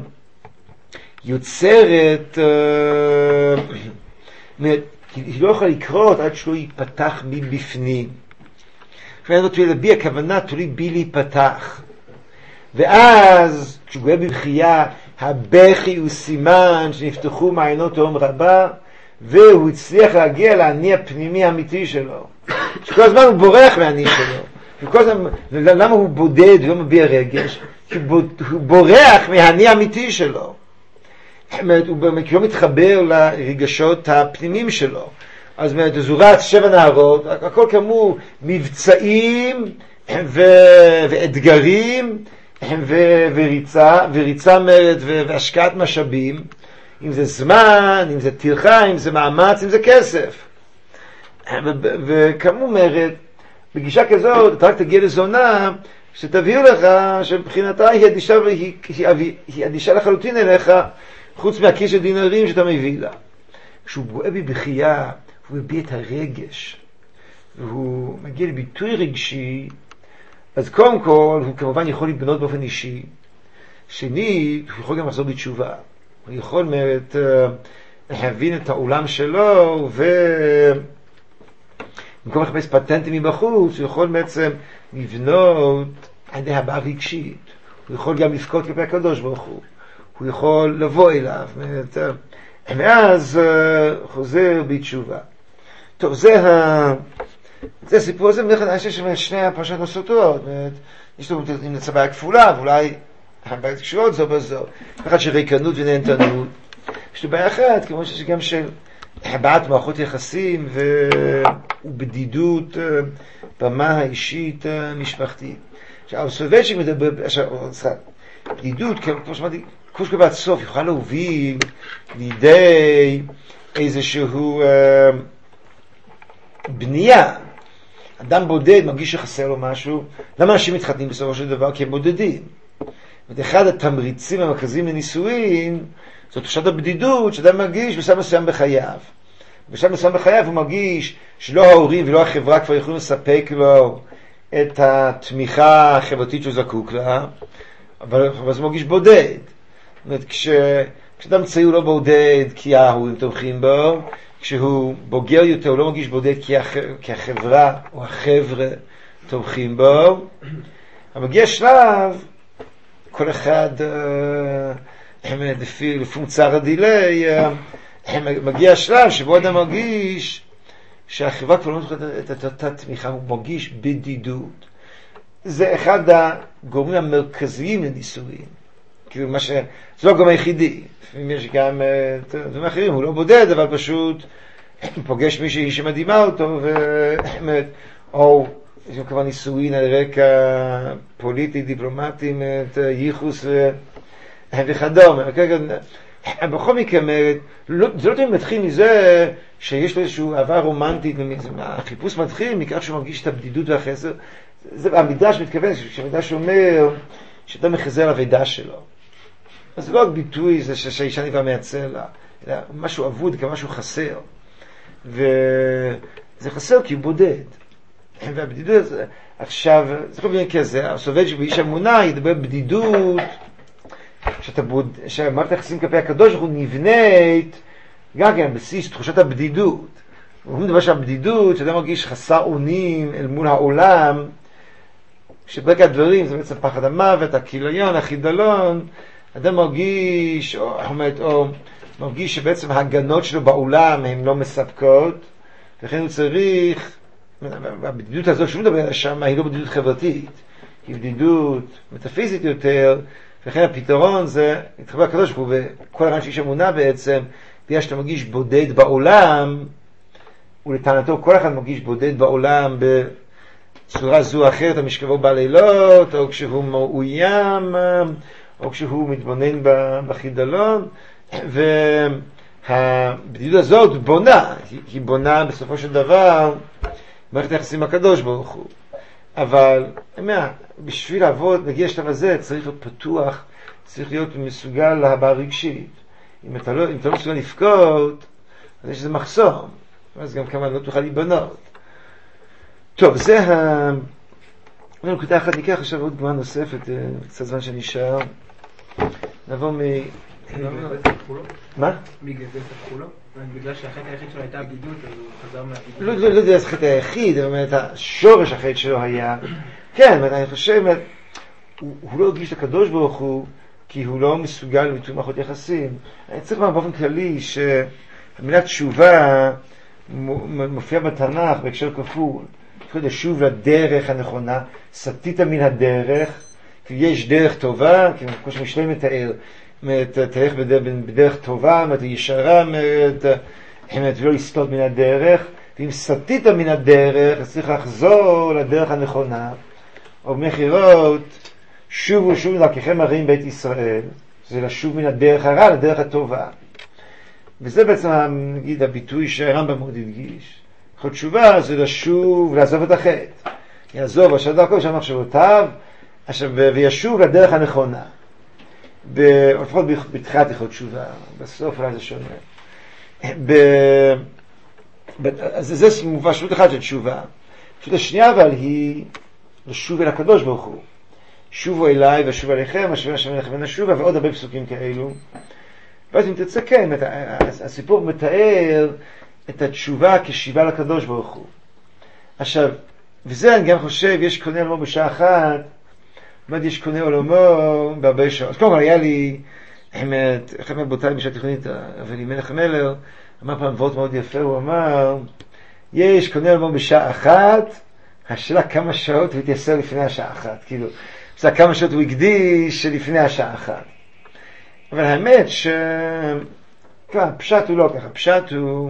יוצרת, uh, היא לא יכולה לקרות עד שלא ייפתח מבפנים. כשאין לא תולי לבי, הכוונה תולי בי להיפתח. ואז כשהוא גויה בבחייה, הבכי הוא סימן שנפתחו מעיינות תהום רבה, והוא הצליח להגיע לעני הפנימי האמיתי שלו. שכל הזמן הוא בורח מהעני שלו. וכל הזמן, למה הוא בודד ולא מביע רגש? כי הוא בורח מהעני האמיתי שלו. הוא לא מתחבר לרגשות הפנימיים שלו. אז הוא רץ שבע נערות, הכל כאמור מבצעים ו- ואתגרים ו- וריצה, וריצה מרד ו- והשקעת משאבים, אם זה זמן, אם זה טרחה, אם זה מאמץ, אם זה כסף. ו- וכאמור מרד, בגישה כזאת, אתה רק תגיע לזונה, שתביאו לך, שבחינתה היא אדישה, והיא, היא, היא, היא אדישה לחלוטין אליך, חוץ מהכיס של דינרים שאתה מביא לה. כשהוא בואה בבחייה, הוא מביע את הרגש, והוא מגיע לביטוי רגשי, אז קודם כל, הוא כמובן יכול לבנות באופן אישי. שנית, הוא יכול גם לחזור בתשובה. הוא יכול באמת להבין את העולם שלו, ובמקום לחפש פטנטים מבחוץ, הוא יכול בעצם לבנות על ידי הבעה רגשית. הוא יכול גם לפקוד כלפי הקדוש ברוך הוא. הוא יכול לבוא אליו. ואז חוזר בתשובה. טוב, זה ה... זה הסיפור הזה, אני חושב ששני הפרשת נוספות, יש לנו עם הצבעה הכפולה, ואולי הבעיות קשורות זו בזו. אחד של ריקנות ונהנתנות. יש לי בעיה אחת, כמו שיש גם של הבעת מערכות יחסים ובדידות במה האישית המשפחתית. עכשיו, סובייצ'יק מדבר, עכשיו, בדידות, כמו שאמרתי, כמו שקבעת סוף, יכולה להוביל לידי איזשהו בנייה. אדם בודד מרגיש שחסר לו משהו. למה אנשים מתחתנים בסופו של דבר? כי הם בודדים. אחד התמריצים המרכזיים לנישואין זאת תחושת הבדידות שאדם מרגיש בשלב מסוים בחייו. בשלב מסוים בחייו הוא מרגיש שלא ההורים ולא החברה כבר יכולים לספק לו את התמיכה החברתית שהוא זקוק לה, אבל אז הוא מרגיש בודד. זאת אומרת, כש, כשאדם צעיר הוא לא בודד כי ההורים תומכים בו, כשהוא בוגר יותר הוא לא מרגיש בודד כי, הח, כי החברה או החבר'ה תומכים בו. אבל מגיע שלב, כל אחד, לפי, לפי מוצר הדילי, מגיע שלב שבו אדם מרגיש שהחברה כבר לא נותנת את אותה תמיכה, הוא מרגיש בדידות. זה אחד הגורמים המרכזיים לנישואים. כאילו מה ש... זה לא הגורם היחידי. לפעמים יש גם דברים אחרים, הוא לא בודד, אבל פשוט פוגש מישהי שמדהימה אותו, ו... או יש גם כבר נישואין על רקע פוליטי, דיפלומטי, ייחוס ו... וכדומה. בכל מקרה, זה לא תמיד מתחיל מזה שיש לו איזשהו אהבה רומנטית, החיפוש מתחיל מכך שהוא מרגיש את הבדידות והחסר. זה המדרש מתכוון, כשהמדרש אומר שאתה מחזר על הוידה שלו. אז זה לא רק ביטוי זה שהאישה נקרא מייצר לה, אלא משהו אבוד, כמשהו חסר. וזה חסר כי הוא בודד. והבדידות הזה, עכשיו, זה כל מיני כזה, הסובב שבאיש אמונה ידבר בדידות, שאתה בוד... שהמערכת היחסים כלפי הקדוש הוא נבנית גם כן בסיס תחושת הבדידות. הוא מדבר שהבדידות, שאתה מרגיש חסר אונים אל מול העולם, שברקע הדברים זה בעצם פחד המוות, הכיליון, החידלון, אדם מרגיש, או, אומרת, או מרגיש שבעצם ההגנות שלו בעולם הן לא מספקות, לכן הוא צריך, הבדידות הזאת שהוא מדבר עליה שם, היא לא בדידות חברתית, היא בדידות מטאפיזית יותר, ולכן הפתרון זה להתחבר הקדוש ברוך הוא, וכל הרעיון שיש אמונה בעצם, בגלל שאתה מרגיש בודד בעולם, ולטענתו כל אחד מרגיש בודד בעולם בצורה זו או אחרת, המשכבו בלילות, או כשהוא מאוים, או כשהוא מתבונן בחידלון, והבדידות הזאת בונה, היא בונה בסופו של דבר מערכת היחסים הקדוש ברוך הוא. אבל, מה, בשביל לעבוד, נגיע לשלב הזה, צריך להיות פתוח, צריך להיות מסוגל להבעה רגשית. אם אתה לא, אם אתה לא מסוגל לפקוד, אז יש איזה מחסום. אז גם כמה לא תוכל להיבנות. טוב, זה ה... נקודה אחת, ניקח עכשיו עוד גמרא נוספת, קצת זמן שנשאר. נעבור מ... מה? בגלל זה תפכו לו? בגלל שהחטא היחיד שלו הייתה בדידות, אז הוא חזר מהבדידות. לא, לא, לא יודע, זה החטא היחיד, זאת אומרת, השורש החטא שלו היה... כן, אני חושב, הוא, הוא לא הרגיש לקדוש ברוך הוא, כי הוא לא מסוגל לביטוי מערכות יחסים. אני צריך לומר באופן כללי שהמילה תשובה מופיעה בתנ"ך בהקשר כפול. צריך לשוב לדרך הנכונה, סטית מן הדרך, כי יש דרך טובה, כמו שמשלם מתאר, תלך בדרך טובה, ישרה, ולא לסטות מן הדרך, ואם סטית מן הדרך, אז צריך לחזור לדרך הנכונה, או במחירות, שובו שוב דרככם הרעים בית ישראל, זה לשוב מן הדרך הרע לדרך הטובה. וזה בעצם, נגיד, הביטוי שהרמב"ם מאוד הדגיש. כל תשובה זה לשוב ולעזוב את החטא. יעזוב אשר דרכו ושם מחשבותיו, וישוב לדרך הנכונה. לפחות בתחילת הלכות תשובה, בסוף אולי זה שונה. אז זה מובא שוט אחד של תשובה. שוט השנייה אבל היא לשוב אל הקדוש ברוך הוא. שובו אליי ושוב אליכם, השווה השם אליכם ונשובה, ועוד הרבה פסוקים כאלו. ואז אם תרצה, כן, הסיפור מתאר את התשובה כשיבה לקדוש ברוך הוא. עכשיו, וזה אני גם חושב, יש קונה עולמו בשעה אחת, באמת יש קונה עולמו בהרבה שעות. אז קודם כל היה לי, אחד מהבותיים בשעה תיכונית, אבל עם מלך המלר, אמר פעם דברות מאוד יפה, הוא אמר, יש קונה עולמו בשעה אחת, השאלה כמה שעות הוא התייסר לפני השעה אחת, כאילו, זה כמה שעות הוא הקדיש לפני השעה אחת. אבל האמת ש... ככה, פשט הוא לא ככה, פשט הוא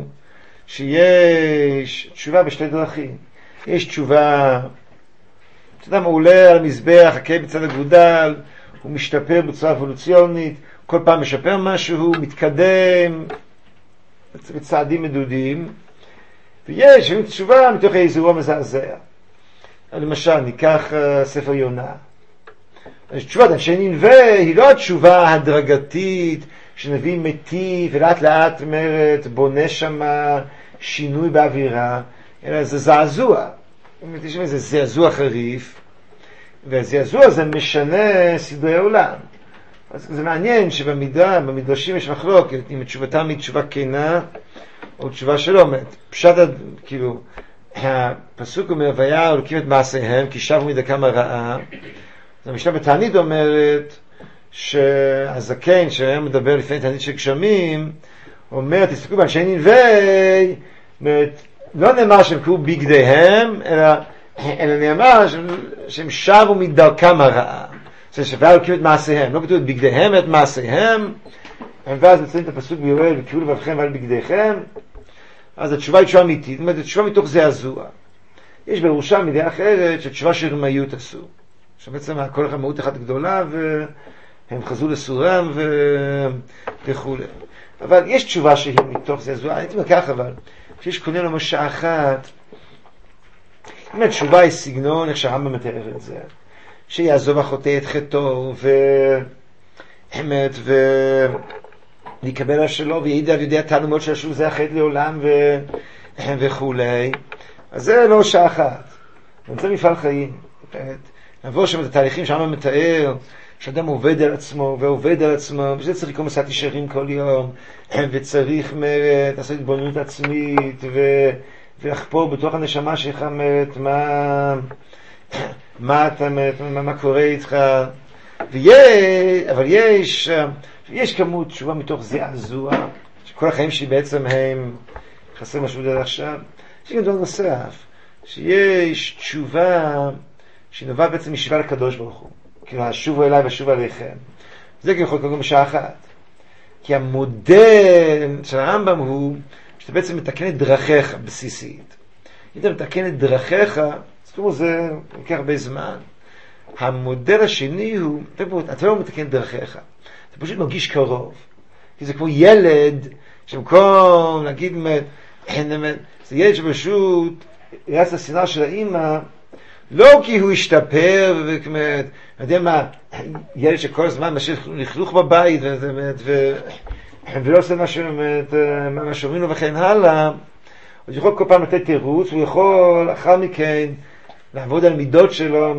שיש תשובה בשתי דרכים. יש תשובה, אדם עולה על המזבח, הקי בצד הגודל, הוא משתפר בצורה אבולוציונית, כל פעם משפר משהו, מתקדם בצעדים מדודים, ויש תשובה מתוך האיזור המזעזע. למשל, ניקח uh, ספר יונה. תשובת אנשי נינווה היא לא התשובה הדרגתית שנביא מטיב ולאט לאט אומרת בונה שמה שינוי באווירה, אלא זה זעזוע. יש איזה זעזוע חריף, והזעזוע הזה משנה סדרי העולם. אז זה מעניין שבמידה, במדרשים יש מחלוקת, אם תשובתם היא תשובה כנה, או תשובה שלא אומרת. פשט, כאילו, הפסוק אומר, וירא אלוקים את מעשיהם, כי שבו מדרכם הרעה. אז המשנה בתענית אומרת, שהזקן שהיה מדבר לפני תענית של גשמים, אומר, תסתכלו באנשי נינווה, לא נאמר שהם קראו בגדיהם, אלא, אלא נאמר שהם שבו מדרכם הרעה. זה שווה אלוקים את מעשיהם, לא כתוב את בגדיהם, את מעשיהם, ואז נציין את הפסוק ביורל, וקראו לבבכם ועל בגדיכם. אז התשובה היא תשובה אמיתית, זאת אומרת, התשובה מתוך זעזוע. יש בירושלמי מדעה אחרת שתשובה של רמאיות עשו. שבעצם כל אחד מהות אחת גדולה, והם חזרו לסורם ו... וכו'. אבל יש תשובה שהיא מתוך זעזוע. הייתי מכך אבל, כשיש קונה לו שעה אחת, באמת תשובה היא סגנון, איך שהרמב"ם מתאר את זה. שיעזוב החוטא את חטאו, ואמת, ויקבל השלו, ויעיד על ידי התעלומות של השוב, זה החטא לעולם, ו... וכו'. אז זה לא שעה אחת. זה מפעל חיים. נעבור שם את התהליכים שהרמב"ם מתאר, שאדם עובד על עצמו, ועובד על עצמו, וזה צריך לקרוא מסעת ישרים כל יום, וצריך מרת, לעשות התבוננות עצמית, ו... ולחפור בתוך הנשמה שלך מרת, מה... מה אתה, מה, מה קורה איתך, ויש, אבל יש, יש כמות תשובה מתוך זעזוע, שכל החיים שלי בעצם הם חסר משהו עד עכשיו. יש גם דבר נוסף, שיש תשובה שנובעת בעצם משיבה לקדוש ברוך הוא, כאילו השובו אליי ושובו עליכם. זה כאילו יכול לקרוא גם בשעה אחת, כי המודל של הרמב"ם הוא שאתה בעצם מתקן את דרכיך בסיסית. אם אתה מתקן את דרכיך, אז כמו זה לוקח הרבה זמן. המודל השני הוא, אתה לא מתקן את דרכיך, אתה פשוט מרגיש קרוב. כי זה כמו ילד, שבמקום להגיד, זה ילד שפשוט רץ לסינר של האמא, לא כי הוא השתפר, וכמת, אני יודע מה, ילד שכל הזמן משאיר לכלוך בבית, ולא עושה מה שאומרים לו וכן הלאה, הוא יכול כל פעם לתת תירוץ, הוא יכול אחר מכן לעבוד על מידות שלו,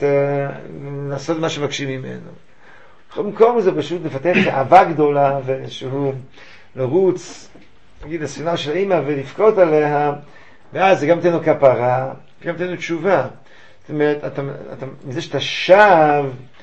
לעשות מה שמבקשים ממנו. במקום זה פשוט לפתח אהבה גדולה, ושהוא לרוץ, נגיד, הספינה של האמא ולפקוט עליה, ואז זה גם תנו כפרה, גם תנו תשובה. זאת אומרת, אתה, אתה, מזה שאתה שב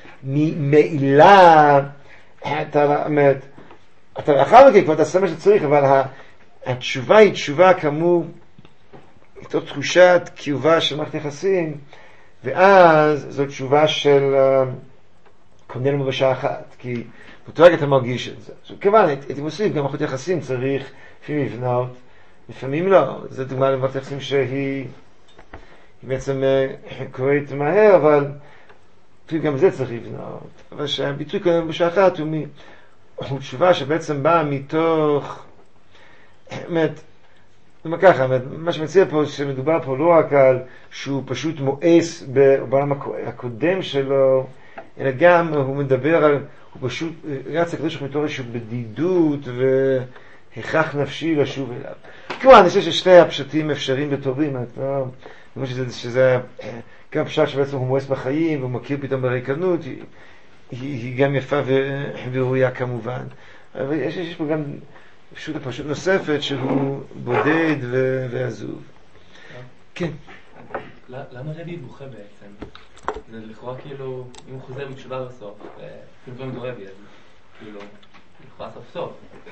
ממעילה, אתה, אומרת, אתה אחר מכן כבר אתה עושה מה שצריך, אבל התשובה היא תשובה כאמור, איתו תחושת קיובה של מערכת יחסים, ואז זו תשובה של קונה לנו בשעה אחת, כי באותו רגע אתה מרגיש את זה. עכשיו, כיוון, הייתי מוסיף, גם מערכת יחסים צריך לפעמים לבנות, לפעמים לא. זו דוגמה למערכת יחסים שהיא בעצם קורית מהר, אבל גם זה צריך לבנות. אבל שהביטוי קונה לנו בשעה אחת הוא, מ... הוא תשובה שבעצם באה מתוך, באמת, זאת אומרת ככה, מה שמציע פה, שמדובר פה לא רק על שהוא פשוט מואס בעולם הקודם שלו, אלא גם הוא מדבר על, הוא פשוט רץ הקדוש מתוך איזושהי בדידות והכרח נפשי לשוב אליו. כמובן, אני חושב ששני הפשטים אפשריים וטובים, אני חושב שזה, שזה גם פשט שבעצם הוא מואס בחיים, והוא מכיר פתאום בריקנות, היא, היא, היא גם יפה וראויה כמובן. אבל יש, יש פה גם פשוט הפשוט נוספת שהוא בודד ועזוב. כן. למה רבי בוכה בעצם? זה לכאורה כאילו, אם הוא חוזר בתשובה בסוף, כאילו לא מדורבי, אז כאילו, לכאורה סוף סוף.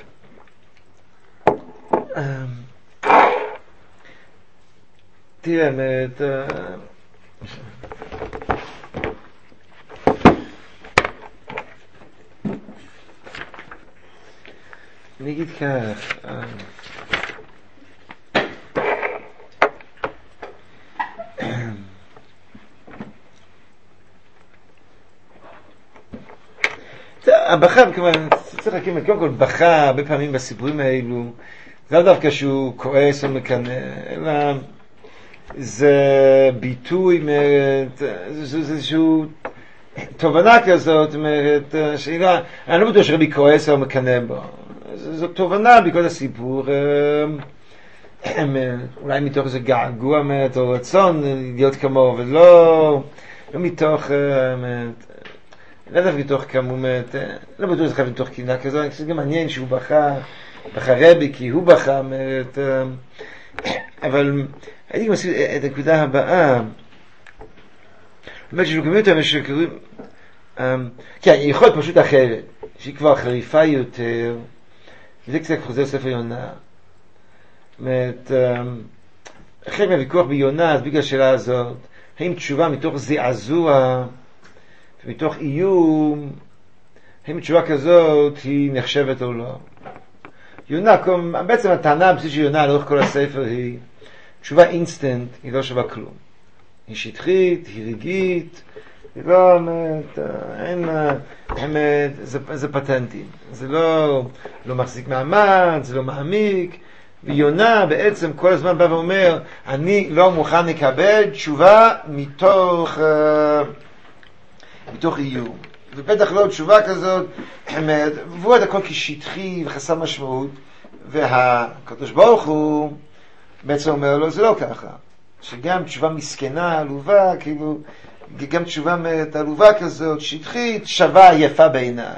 תראה, את... אני אגיד כך, הבכה, כמובן, צריך להקים את קודם כל בכה הרבה פעמים בסיפורים האלו, זה לא דווקא שהוא כועס או מקנא, אלא זה ביטוי, זה איזשהו תובנה כזאת, שאלה, אני לא בטוח שרבי כועס או מקנא בו, זו תובנה בכל הסיפור, אולי מתוך איזה געגוע או רצון להיות כמוהו, ולא לא מתוך, לא דווקא מתוך כמות, לא בטוח זה חייב מתוך קנאה כזו, אני חושב גם מעניין שהוא בכה, בכה רבי, כי הוא בכה, אבל הייתי מוסיף את הנקודה הבאה, באמת שיש יותר שקוראים, כן, היא יכולת פשוט אחרת, שהיא כבר חריפה יותר, וזה קצת חוזר ספר יונה. זאת אומרת, חלק מהוויכוח ביונה, אז בגלל השאלה הזאת, האם תשובה מתוך זעזוע ומתוך איום, האם תשובה כזאת היא נחשבת או לא? יונה, בעצם הטענה הבסיסית של יונה לאורך כל הספר היא, תשובה אינסטנט היא לא שווה כלום. היא שטחית, היא רגעית, היא לא, אין, זה, זה פטנטים. זה לא, לא מחזיק מעמד, זה לא מעמיק. ויונה בעצם כל הזמן בא ואומר, אני לא מוכן לקבל תשובה מתוך, מתוך איום. ובטח לא תשובה כזאת, והוא את הכל כשטחי וחסר משמעות, והקדוש ברוך הוא בעצם אומר לו, זה לא ככה. שגם תשובה מסכנה, עלובה, כאילו, גם תשובה עלובה כזאת, שטחית, שווה, יפה בעיניי.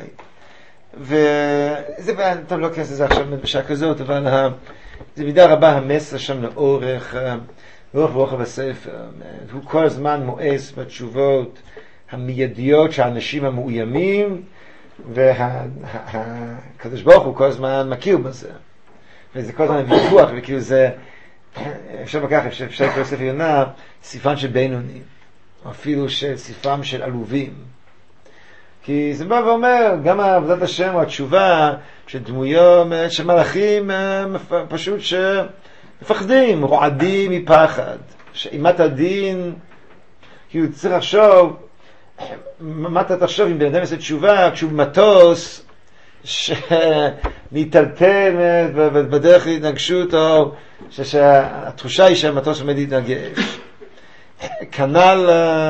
וזה, אתה לא כנס לזה עכשיו בשעה כזאת, אבל זה מידה רבה המסר שם לאורך, לאורך ורוחב הספר. הוא כל הזמן מואס בתשובות המיידיות של האנשים המאוימים, והקדוש ברוך הוא כל הזמן מכיר בזה. וזה כל הזמן ויכוח, וכאילו זה, אפשר לקחת, אפשר, אפשר לקרוא ספר יונה, ספרם של בינוני, או אפילו של ספרם של עלובים. כי זה בא ואומר, גם עבודת השם או התשובה של דמויות, של מלאכים פשוט שמפחדים, רועדים מפחד, שאימת הדין, כי הוא צריך לחשוב, מה אתה תחשוב אם בן אדם עושה תשובה, כשהוא מטוס, שמתלתל בדרך להתנגשות, או שהתחושה היא שהמטוס עומד להתנגש. כנ"ל,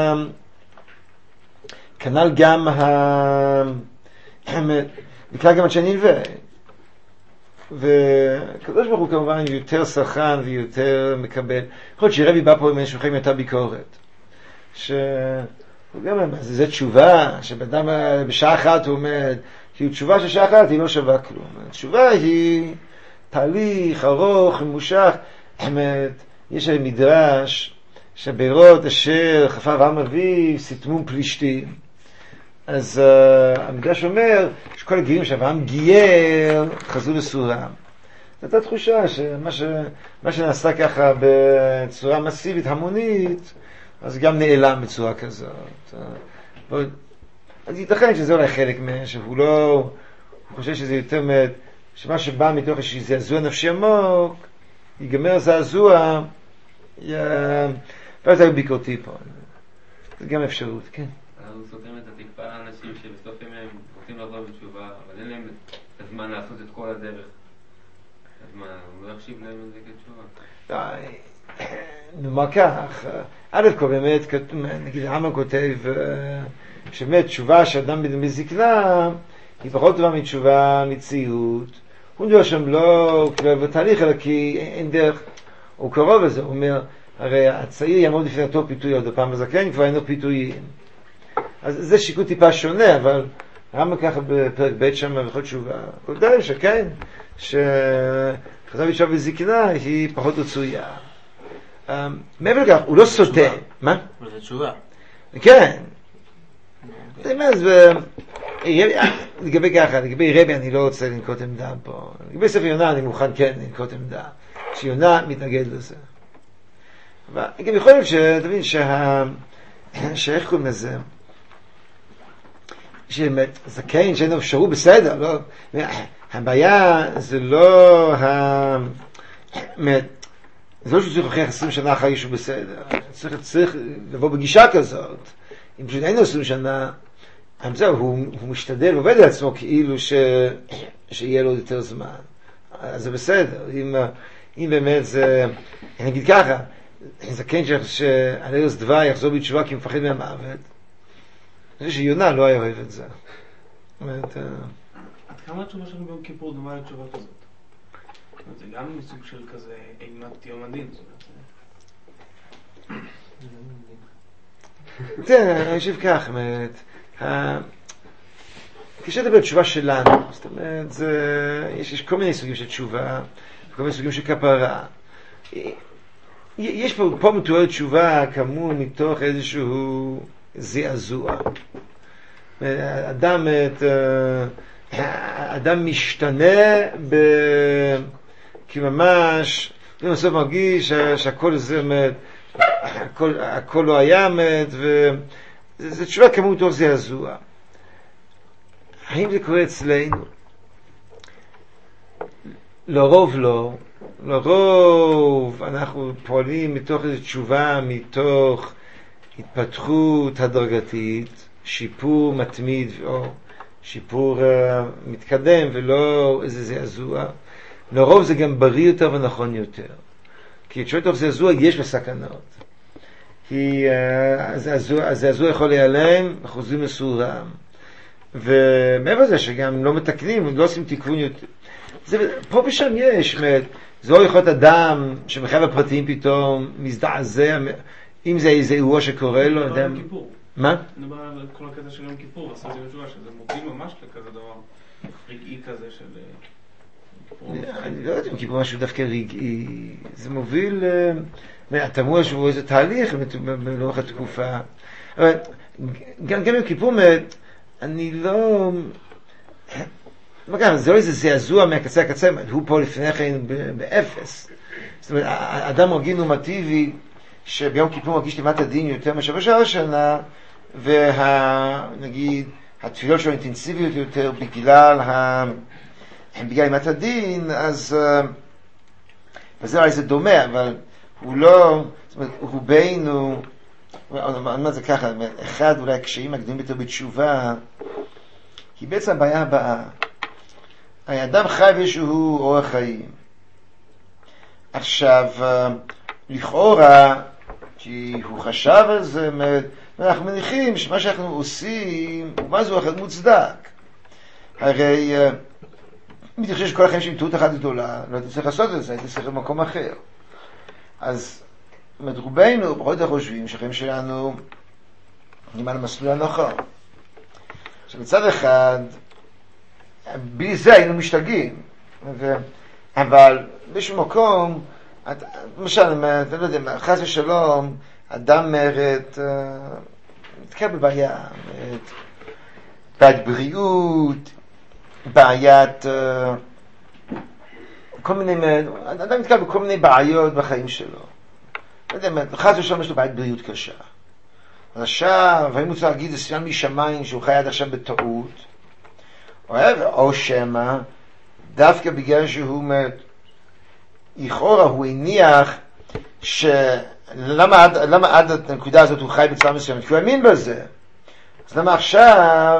כנ"ל גם ה... נקרא גם אנשי נינווה. והקדוש ברוך הוא כמובן יותר סלחן ויותר מקבל. יכול להיות שרבי בא פה עם איזשהו חיים יותר ביקורת. שהוא גם אומר, זה תשובה, שבאדם בשעה אחת הוא עומד, כי תשובה של שעה אחת היא לא שווה כלום. התשובה היא תהליך ארוך, ממושך. יש מדרש שבירות אשר חפר עם אביו סיתמום פלישתים. אז uh, המדרש אומר שכל הגרים שאברהם גייר חזרו לסורם. זאת התחושה שמה ש... מה שנעשה ככה בצורה מסיבית, המונית, אז גם נעלם בצורה כזאת. אז ייתכן שזה אולי חלק מה... שהוא לא... הוא חושב שזה יותר מעט, שמה שבא מתוך איזושהי זעזוע נפשי עמוק, ייגמר זעזוע, י... לא יותר ביקורתי פה. זה גם אפשרות, כן. אנחנו סותרים את התקפה לאנשים שבסוף הם רוצים לחזור בתשובה, אבל אין להם את הזמן לעשות את כל הדרך. אז מה, הוא לא יחשיב להם את זה כתשובה? נאמר כך, א' כל באמת, נגיד הרמב"ם כותב, שבאמת תשובה שאדם מזקנה, היא פחות טובה מתשובה מציאות. הוא מדבר שם לא בתהליך, אלא כי אין דרך, הוא קרוב לזה, הוא אומר, הרי הצעיר יעמוד לפני אותו פיתוי עוד הפעם, הזקן כבר אין לו פיתויים. אז זה שיקול טיפה שונה, אבל הרמב"ם ככה בפרק ב' שם בכל תשובה, הוא די שכן, שחזר בתשובה בזקנה היא פחות רצויה. מעבר לכך, הוא לא סוטה. מה? אבל זה תשובה. כן. לגבי ככה, לגבי רבי אני לא רוצה לנקוט עמדה פה. לגבי ספר יונה אני מוכן כן לנקוט עמדה, שיונה מתנגד לזה. אבל גם יכול להיות שתבין שה... שאיך קוראים לזה? שזכאים שאין אפשרו בסדר, לא? הבעיה זה לא ה... זה לא שהוא צריך להוכיח עשרים שנה אחרי שהוא בסדר. צריך, צריך לבוא בגישה כזאת. אם פשוט אין לו עשרים שנה, הוא, הוא משתדל ועובד על עצמו כאילו ש... שיהיה לו יותר זמן. אז זה בסדר. אם, אם באמת זה... אני אגיד ככה, זקן שעליוס דווה יחזור בתשובה כי הוא מפחד מהמוות. אני חושב שיונה לא היה אוהב את זה. זאת אומרת... עד כמה התשובה שלנו ביום כיפור דומה לתשובה כזאת? זה גם סוג של כזה אימת יום הדין. כן, אני חושב כך, כשאתה בתשובה שלנו, זאת אומרת, יש כל מיני סוגים של תשובה, כל מיני סוגים של כפרה. יש פה, פה מתואר תשובה כאמור מתוך איזשהו זעזוע. אדם, אדם משתנה ב... כי ממש, הוא בסוף מרגיש שהכל זה, הכל, הכל לא היה מת, וזו תשובה כאמור מתוך זעזוע. האם זה קורה אצלנו? לרוב לא. לרוב אנחנו פועלים מתוך איזו תשובה, מתוך התפתחות הדרגתית, שיפור מתמיד או שיפור uh, מתקדם ולא איזה זעזוע. לרוב זה גם בריא יותר ונכון יותר. כי תשובה מתוך זעזוע יש בסכנות. כי uh, הזעזוע יכול להיעלם אחוזים מסורם. ומעבר לזה שגם לא מתקנים, לא עושים תיקון יותר. זה, פה ושם יש, זה לא יכול להיות אדם שמחייב הפרטיים פתאום מזדעזע, אם זה איזה אירוע שקורה לו, נדבר על כיפור. מה? נדבר על כל הקטע של יום כיפור, עשה זה בתשובה, שזה מוביל ממש לכזה דבר רגעי כזה של כיפור. אני לא יודעת אם כיפור משהו דווקא רגעי, זה מוביל, אתה אומר שהוא איזה תהליך לאורך התקופה, אבל גם יום כיפור, אני לא... זה לא איזה זעזוע מהקצה הקצה, הוא פה לפני כן באפס. זאת אומרת, האדם מרגיש נורמטיבי שביום כיפור מרגיש לימת הדין יותר מאשר בשאר השנה, ונגיד, התפילות שלו אינטנסיביות יותר בגלל בגלל לימת הדין, אז וזה אולי זה דומה, אבל הוא לא, זאת אומרת, הוא בינו, אני אומר את זה ככה, אחד אולי הקשיים הקדומים יותר בתשובה, היא בעצם הבעיה הבאה. האדם חי באיזשהו אורח חיים. עכשיו, לכאורה, כי הוא חשב על זה, אנחנו מניחים שמה שאנחנו עושים, מה זה אורח מוצדק. הרי, אם תחשב שכל החיים שהם טעות אחת גדולה, לא הייתי צריך לעשות את זה, הייתי צריך במקום אחר. אז, רובנו, פחות אנחנו חושבים שהחיים שלנו נעים על המסלול הנכון. עכשיו, מצד אחד, בלי זה היינו משתגעים, ו... אבל באיזשהו מקום, את... למשל, אתה לא יודע, חס ושלום, אדם מרת, נתקע בבעיה, מרת, בעיית בריאות, בעיית, כל מיני, אדם נתקע בכל מיני בעיות בחיים שלו. לא יודע, חס ושלום יש לו בעיית בריאות קשה. אז עכשיו, האם הוא צריך להגיד, זה סימן משמיים שהוא חי עד עכשיו בטעות, או שמה, דווקא בגלל שהוא לכאורה הוא הניח שלמה עד, למה עד הנקודה הזאת הוא חי בצורה מסוימת? כי הוא האמין בזה. אז למה עכשיו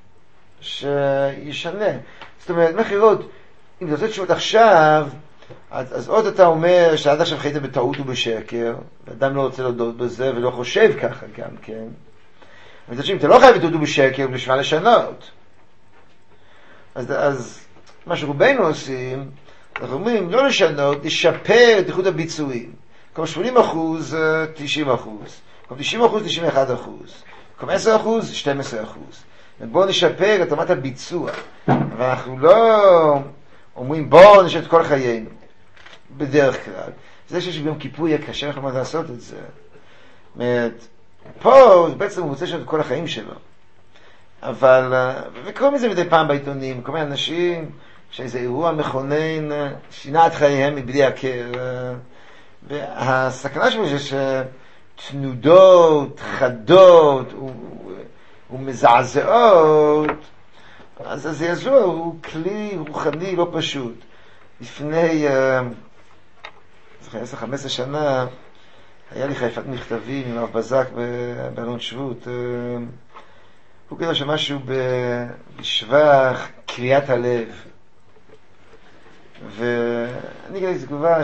שישנה? זאת אומרת, מחירות, אם אתה רוצה תשובות עכשיו, אז, אז עוד אתה אומר שעד עכשיו חיית בטעות ובשקר, ואדם לא רוצה להודות בזה ולא חושב ככה גם, כן? אבל אם אתה לא חי בטעות ובשקר, בשביל לשנות. אז, אז מה שרובנו עושים, אנחנו אומרים, לא לשנות, לשפר את איכות הביצועים. כמו שמונים אחוז, תשעים אחוז. כמו תשעים אחוז, תשעים ואחד אחוז. כמו עשר אחוז, שתים עשרה אחוז. בואו נשפר את רמת הביצוע. אבל אנחנו לא אומרים, בואו נשאר את כל חיינו. בדרך כלל. זה שיש ביום כיפור יהיה קשה לך מה לעשות את זה. אומרת, פה בעצם הוא רוצה לשאר את כל החיים שלו. אבל, וקוראים לזה מדי פעם בעיתונים, כל מיני אנשים שאיזה אירוע מכונן שינה את חייהם מבלי הכר. והסכנה שלו זה שתנודות, חדות ומזעזעות, אז הזעזוע הוא כלי רוחני לא פשוט. לפני עשר חמש עשרה שנה היה לי חליפת מכתבים עם הרב בזק באלון שבות. הוא כתב שמשהו בשבח קריאת הלב, ואני גיליתי תגובה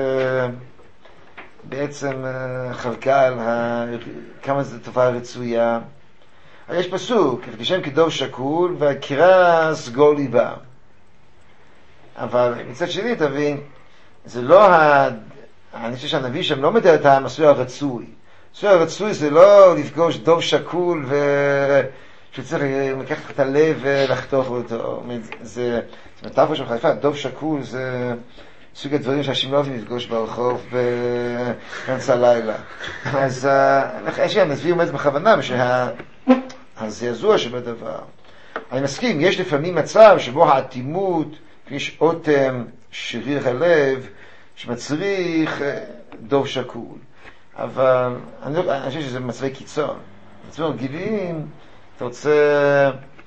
שבעצם חלקה על כמה זו תופעה רצויה. יש פסוק, כשם כדוב שקול והקרא סגור ליבה. אבל מצד שני, תבין, זה לא ה... אני חושב שהנביא שם לא מתאר את המסלול הרצוי. המסלול הרצוי זה לא לפגוש דוב שקול ו... שצריך לקחת את הלב ולחתוך אותו. זה מטאפורה של חיפה, דוב שקול זה סוג הדברים שאנשים לא אוהבים לפגוש ברחוב באמצע הלילה. אז יש לי הנביא עומד בכוונה בשביל הזעזוע שבדבר. אני מסכים, יש לפעמים מצב שבו האטימות, יש אוטם, שריר הלב, שמצריך דוב שקול. אבל אני, אני חושב שזה מצבי קיצון. מצבים רגילים, אתה רוצה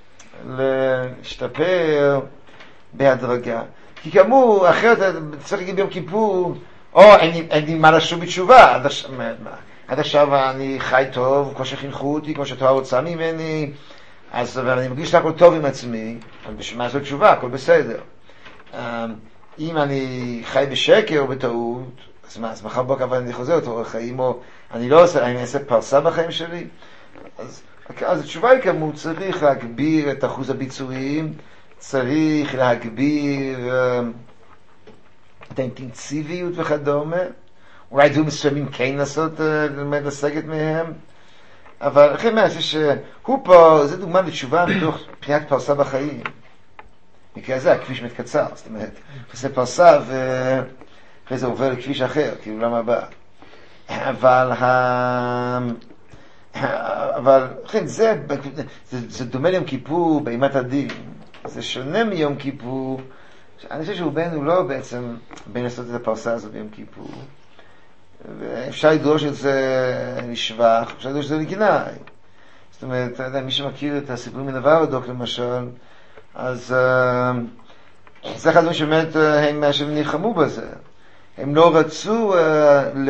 להשתפר בהדרגה. כי כאמור, אחרת צריך להגיד ביום כיפור, או אין, אין לי מה לשוב בתשובה. עד, הש... עד עכשיו אני חי טוב, כמו שחינכו אותי, כמו שהתורה רוצה ממני, אז אני מרגיש שהכל טוב עם עצמי, אבל בשביל מה לעשות תשובה, הכל בסדר. אם אני חי בשקר או בטעות, אז מה, אז מחר בוקר אבל אני חוזר אותו לחיים, או אני לא עושה, אני אעשה פרסה בחיים שלי, אז, אז התשובה היא כמו, צריך להגביר את אחוז הביצועים, צריך להגביר uh, את האינטנסיביות וכדומה, אולי דברים מסוימים כן לעשות, ללמד לסגת מהם, אבל אחרי מה, שהוא פה, זה דוגמה לתשובה מתוך בחינת פרסה בחיים. מקרה זה, הכביש מתקצר, זאת אומרת, עושה פרסה ואחרי זה עובר לכביש אחר, כאילו למה הבא. אבל ה... אבל, כן, זה, זה, זה דומה ליום כיפור באימת הדין. זה שונה מיום כיפור. אני חושב שהוא בין, הוא לא בעצם בין לעשות את הפרסה הזו ביום כיפור. ואפשר לדרוש את זה לשבח, אפשר לדרוש את זה לגנאי. זאת אומרת, אתה יודע, מי שמכיר את הסיפורים מנברדוק למשל, אז uh, זה אחד הדברים שבאמת uh, הם, הם נלחמו בזה. הם לא רצו uh, ל...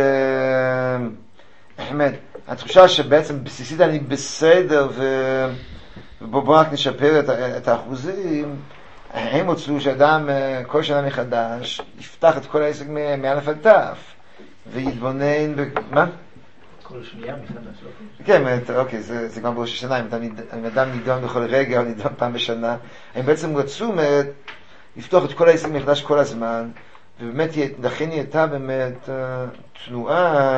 באמת, התחושה שבעצם בסיסית אני בסדר ו... ובואו רק נשפר את, את האחוזים, הם רצו שאדם uh, כל שנה מחדש יפתח את כל העסק מאלף עד תף ויתבונן ב... מה? כל שנייה מחדש, לא? כן, אוקיי, זה, זה גם בראש השנה, אם אדם נידון בכל רגע או נידון פעם בשנה, הם בעצם רצו באמת לפתוח את כל העסק מחדש כל הזמן, ובאמת לכן היא הייתה באמת תנועה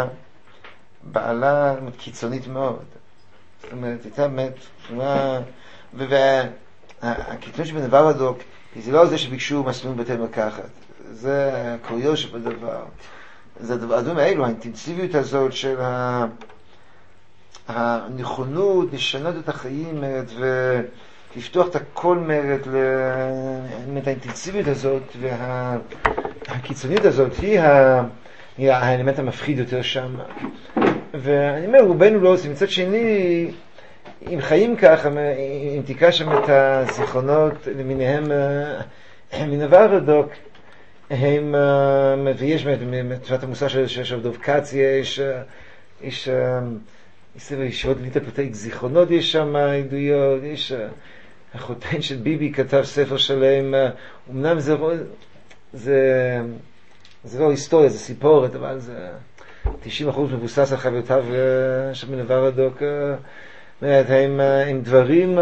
בעלה קיצונית מאוד. זאת אומרת, הייתה באמת תנועה, והקיצונית שבנברדוק, זה לא זה שביקשו מסלול בתי מרקחת, זה הקוריוז שבדבר. זה הדברים האלו, האינטנסיביות הזאת של הנכונות לשנות את החיים ולפתוח את הכל מרד, את האינטנסיביות הזאת והקיצוניות הזאת היא האלמנט המפחיד יותר שם. ואני אומר, רובנו לא עושים. מצד שני, אם חיים ככה, אם תיקח שם את הזיכרונות למיניהם מנברדוק, הם, ויש בתפת המוסר של דוב כץ, יש, יש, יש עוד ליטה פרטי זיכרונות, יש שם עדויות, יש, החותן של ביבי כתב ספר שלהם, אמנם זה, זה, זה לא היסטוריה, זה סיפורת, אבל זה תשעים אחוז מבוסס על חוויותיו של מנברדוק, הם, הם דברים,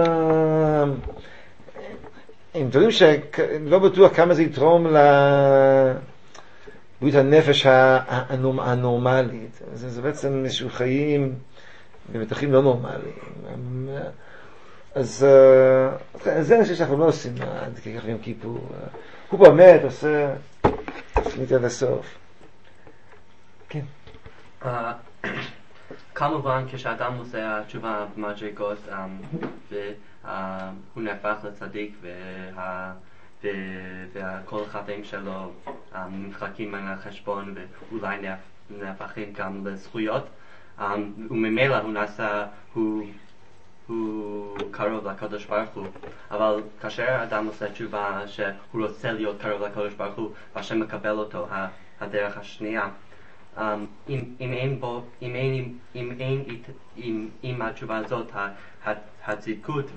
עם דברים שלא בטוח כמה זה יתרום לבריאות הנפש הנורמלית. זה, זה בעצם איזשהו חיים במתחים לא נורמליים. אז זה אני חושב שאנחנו לא עושים עד ככה ביום כיפור. הוא באמת עושה תפנית עד הסוף. כן. כמובן כשאדם עושה תשובה במדרגות והוא נהפך לצדיק וכל החטאים שלו נמחקים מן החשבון ואולי נהפכים גם לזכויות, וממילא הוא נעשה, הוא קרוב לקדוש ברוך הוא. אבל כאשר אדם עושה תשובה שהוא רוצה להיות קרוב לקדוש ברוך הוא והשם מקבל אותו, הדרך השנייה, Um, אם, אם אין בו, אם אין, אם אין, אם, אם התשובה הזאת, הצדקות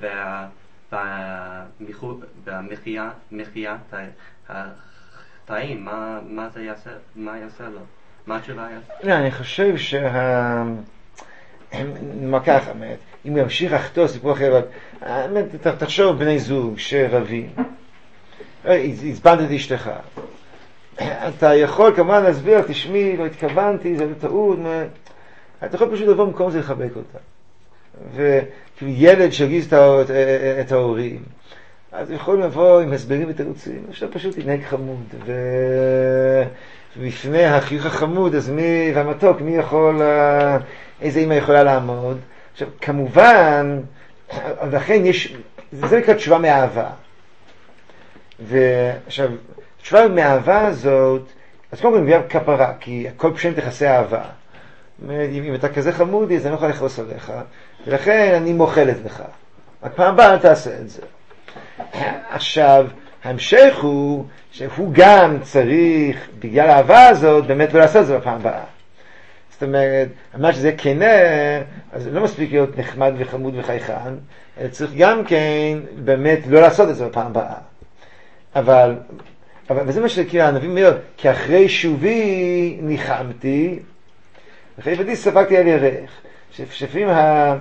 והמחיה, מחיית החיים, מה, מה זה יעשה, מה יעשה לו? מה התשובה יעשה? לא, אני חושב שה... מה ככה, אם הוא ימשיך לחטוא סיפור אחר, תחשוב בני זוג שרבים, עצבנת את אשתך. אתה יכול כמובן להסביר, תשמעי, לא התכוונתי, זה טעות, אתה יכול פשוט לבוא במקום זה לחבק אותה. וכאילו ילד שהרגיז את ההורים, אז יכולים לבוא עם הסברים ותירוצים, אפשר פשוט להתנהג חמוד, ובפני החיוך החמוד, אז מי, והמתוק, מי יכול, איזה אמא יכולה לעמוד. עכשיו, כמובן, לכן יש, זה נקרא תשובה מאהבה. ועכשיו, תשובה מאהבה הזאת, אז קודם כל מביאה כפרה, כי הכל פשוט יחסי אהבה. אם אתה כזה חמודי, אז אני לא יכול לכעוס עליך, ולכן אני מוחלת לך. רק פעם הבאה אל תעשה את זה. עכשיו, ההמשך הוא שהוא גם צריך, בגלל האהבה הזאת, באמת לא לעשות את זה בפעם הבאה. זאת אומרת, אמרת שזה כנה, אז לא מספיק להיות נחמד וחמוד וחייכן, אלא צריך גם כן באמת לא לעשות את זה בפעם הבאה. אבל, אבל וזה מה שכאילו הנביא אומר, כי אחרי שובי ניחמתי, אחרי עבדי ספקתי על ירך. שלפעמים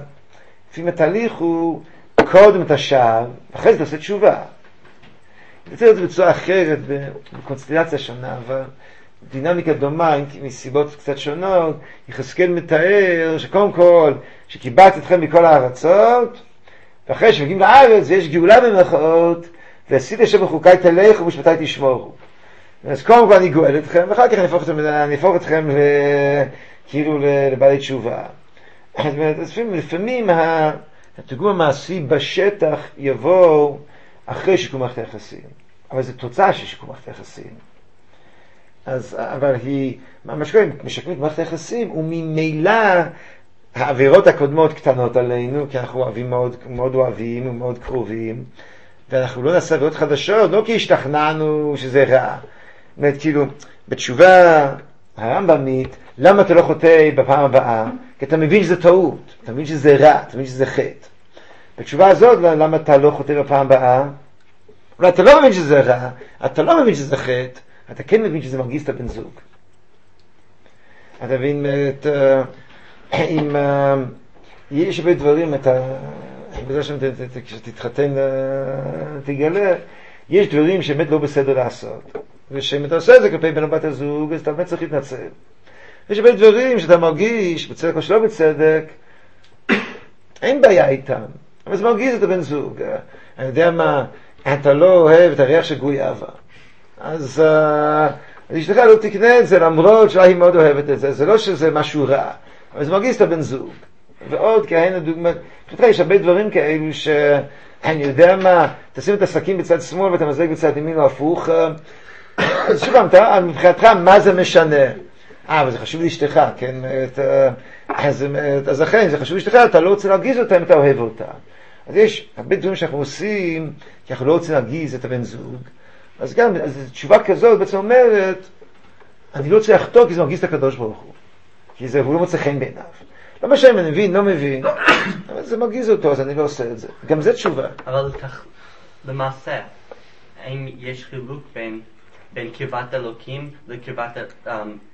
התהליך הוא קודם את השב, אחרי זה אתה עושה תשובה. אני רוצה לראות בצורה אחרת, בקונסטלציה שונה, אבל דינמיקה דומה, מסיבות קצת שונות, יחזקאל מתאר שקודם כל, שקיבלת אתכם מכל הארצות, ואחרי שמגיעים לארץ, ויש גאולה במרכאות, ועשית השם בחוקי תלך ומשפטי תשמורו. אז קודם כל אני גואל אתכם, ואחר כך אני אפוך אתכם, אני אפוך אתכם ל... כאילו לבעלי תשובה. אז לפעמים, לפעמים התרגום המעשי בשטח יבוא אחרי שיקום מערכת היחסים. אבל זו תוצאה של שיקום מערכת היחסים. אז, אבל היא, מה שקורה, משקמים את מערכת היחסים, וממילא העבירות הקודמות קטנות עלינו, כי אנחנו אוהבים מאוד, מאוד אוהבים ומאוד קרובים, ואנחנו לא נעשה עבירות חדשות, לא כי השתכנענו שזה רע. זאת אומרת, כאילו, בתשובה הרמב"מית, למה אתה לא חוטא בפעם הבאה? כי אתה מבין שזה טעות, אתה מבין שזה רע, אתה מבין שזה חטא. בתשובה הזאת, למה אתה לא חוטא בפעם הבאה? אולי אתה לא מבין שזה רע, אתה לא מבין שזה חטא, אתה כן מבין שזה מרגיז את הבן זוג. אתה מבין, את, אם יש הרבה דברים, אתה, בזה שתתחתן, תגלה, יש דברים שבאמת לא בסדר לעשות. ושאם אתה עושה את זה כלפי בן או בת הזוג, אז אתה באמת צריך להתנצל. יש הרבה דברים שאתה מרגיש, בצדק או שלא בצדק, אין בעיה איתם. אבל זה מרגיז את הבן זוג. אני יודע מה, אתה לא אוהב את הריח של גוי אהבה. אז אשתך לא תקנה את זה, למרות שהיא מאוד אוהבת את זה. זה לא שזה משהו רע, אבל זה מרגיז את הבן זוג. ועוד כהנה דוגמא, יש הרבה דברים כאלו שאני יודע מה, תשים את הסכין בצד שמאל ואתה מזלג בצד ימין או הפוך, אז שוב פעם, מבחינתך, מה זה משנה? אה, אבל זה חשוב לאשתך, כן? אז, אז לכן, זה חשוב לאשתך, אתה לא רוצה להרגיז אותה אם אתה אוהב אותה. אז יש הרבה דברים שאנחנו עושים, כי אנחנו לא רוצים להרגיז את הבן זוג. אז גם, אז תשובה כזאת בעצם אומרת, אני לא רוצה לחטוא כי זה מרגיז את הקדוש ברוך הוא. כי זה, הוא לא מוצא חן בעיניו. לא משנה אם אני מבין, לא מבין, אבל זה מרגיז אותו, אז אני לא עושה את זה. גם זה תשובה. אבל כך, למעשה, האם יש חילוק בין בין קרבת אלוקים לקרבת, um,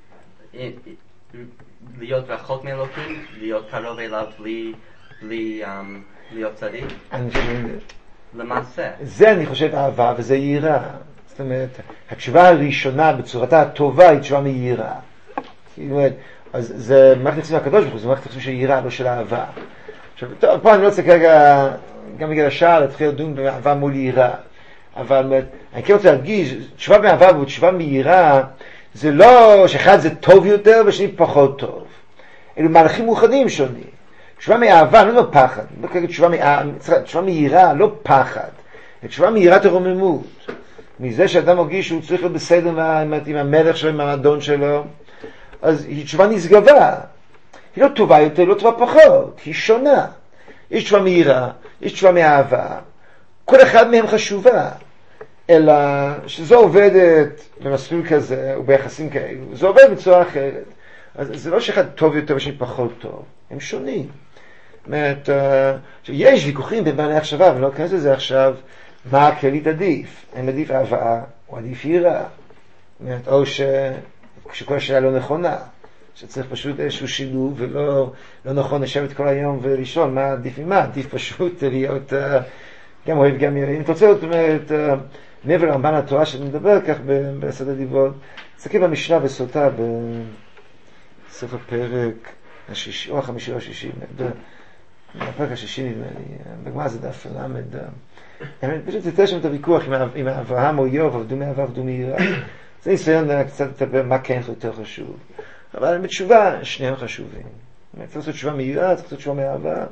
להיות רחוק מאלוקים, להיות קרוב אליו בלי, בלי um, להיות צדיק? אני חושב... למעשה. זה אני חושב אהבה וזה יראה. זאת אומרת, התשובה הראשונה בצורתה הטובה היא תשובה מיראה. זאת אומרת, אז זה מערכת יחסים מהקדוש ברוך הוא, זה מערכת יחסים של יראה, לא של אהבה. עכשיו, טוב, פה אני לא רוצה כרגע, גם בגלל השעה, להתחיל לדון באהבה מול יראה. אבל אני כן רוצה להדגיש, תשובה מאהבה ותשובה מיראה, זה לא שאחד זה טוב יותר ושני פחות טוב. אלו מהלכים מאוחדים שונים. תשובה מאהבה, לא פחד. תשובה מיראה, לא פחד. תשובה מיראת הרוממות. מזה שאדם מרגיש שהוא צריך להיות בסדר עם המלך שלו, עם האדון שלו, אז היא תשובה נשגבה. היא לא טובה יותר, לא טובה פחות. היא שונה. יש תשובה מיראה, יש תשובה מאהבה. כל אחד מהם חשובה, אלא שזו עובדת במסלול כזה, או ביחסים כאלו, זו עובדת בצורה אחרת. אז זה לא שאחד טוב יותר ושני פחות טוב, הם שונים. זאת אומרת, יש ויכוחים בין בעלי החשבה, אבל לא אכנס לזה עכשיו, מה הכללית עדיף? האם עדיף אהבה, או עדיף יראה? זאת אומרת, או ש... שכל השאלה לא נכונה, שצריך פשוט איזשהו שילוב, ולא לא נכון לשבת כל היום ולשאול מה עדיף ממה, עדיף פשוט להיות... גם אוהב, גם יראה. אם אתה רוצה, זאת אומרת, מעבר לרמב"ן התורה שנדבר כך בסוד הדיברות, תסתכל במשנה בסוטה בסוף הפרק השישי, או החמישי או השישי, בפרק השישי נדמה לי, בגמרא זה דף למד, פשוט יותר שם את הוויכוח עם אברהם או איוב, עבדו מאהבה, עבדו מיראה. זה ניסיון קצת לטפל מה כן יותר חשוב. אבל בתשובה, שניהם חשובים. צריך לעשות תשובה מיראה, צריך לעשות תשובה מאהבה.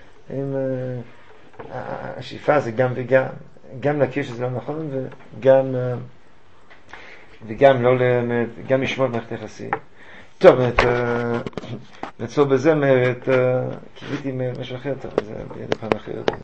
השאיפה זה גם וגם. גם להכיר שזה לא נכון, וגם וגם לא גם לשמור את מערכת יחסים. טוב, נעצור בזה, קיוויתי משהו אחר, טוב, זה בידי פעם אחרת.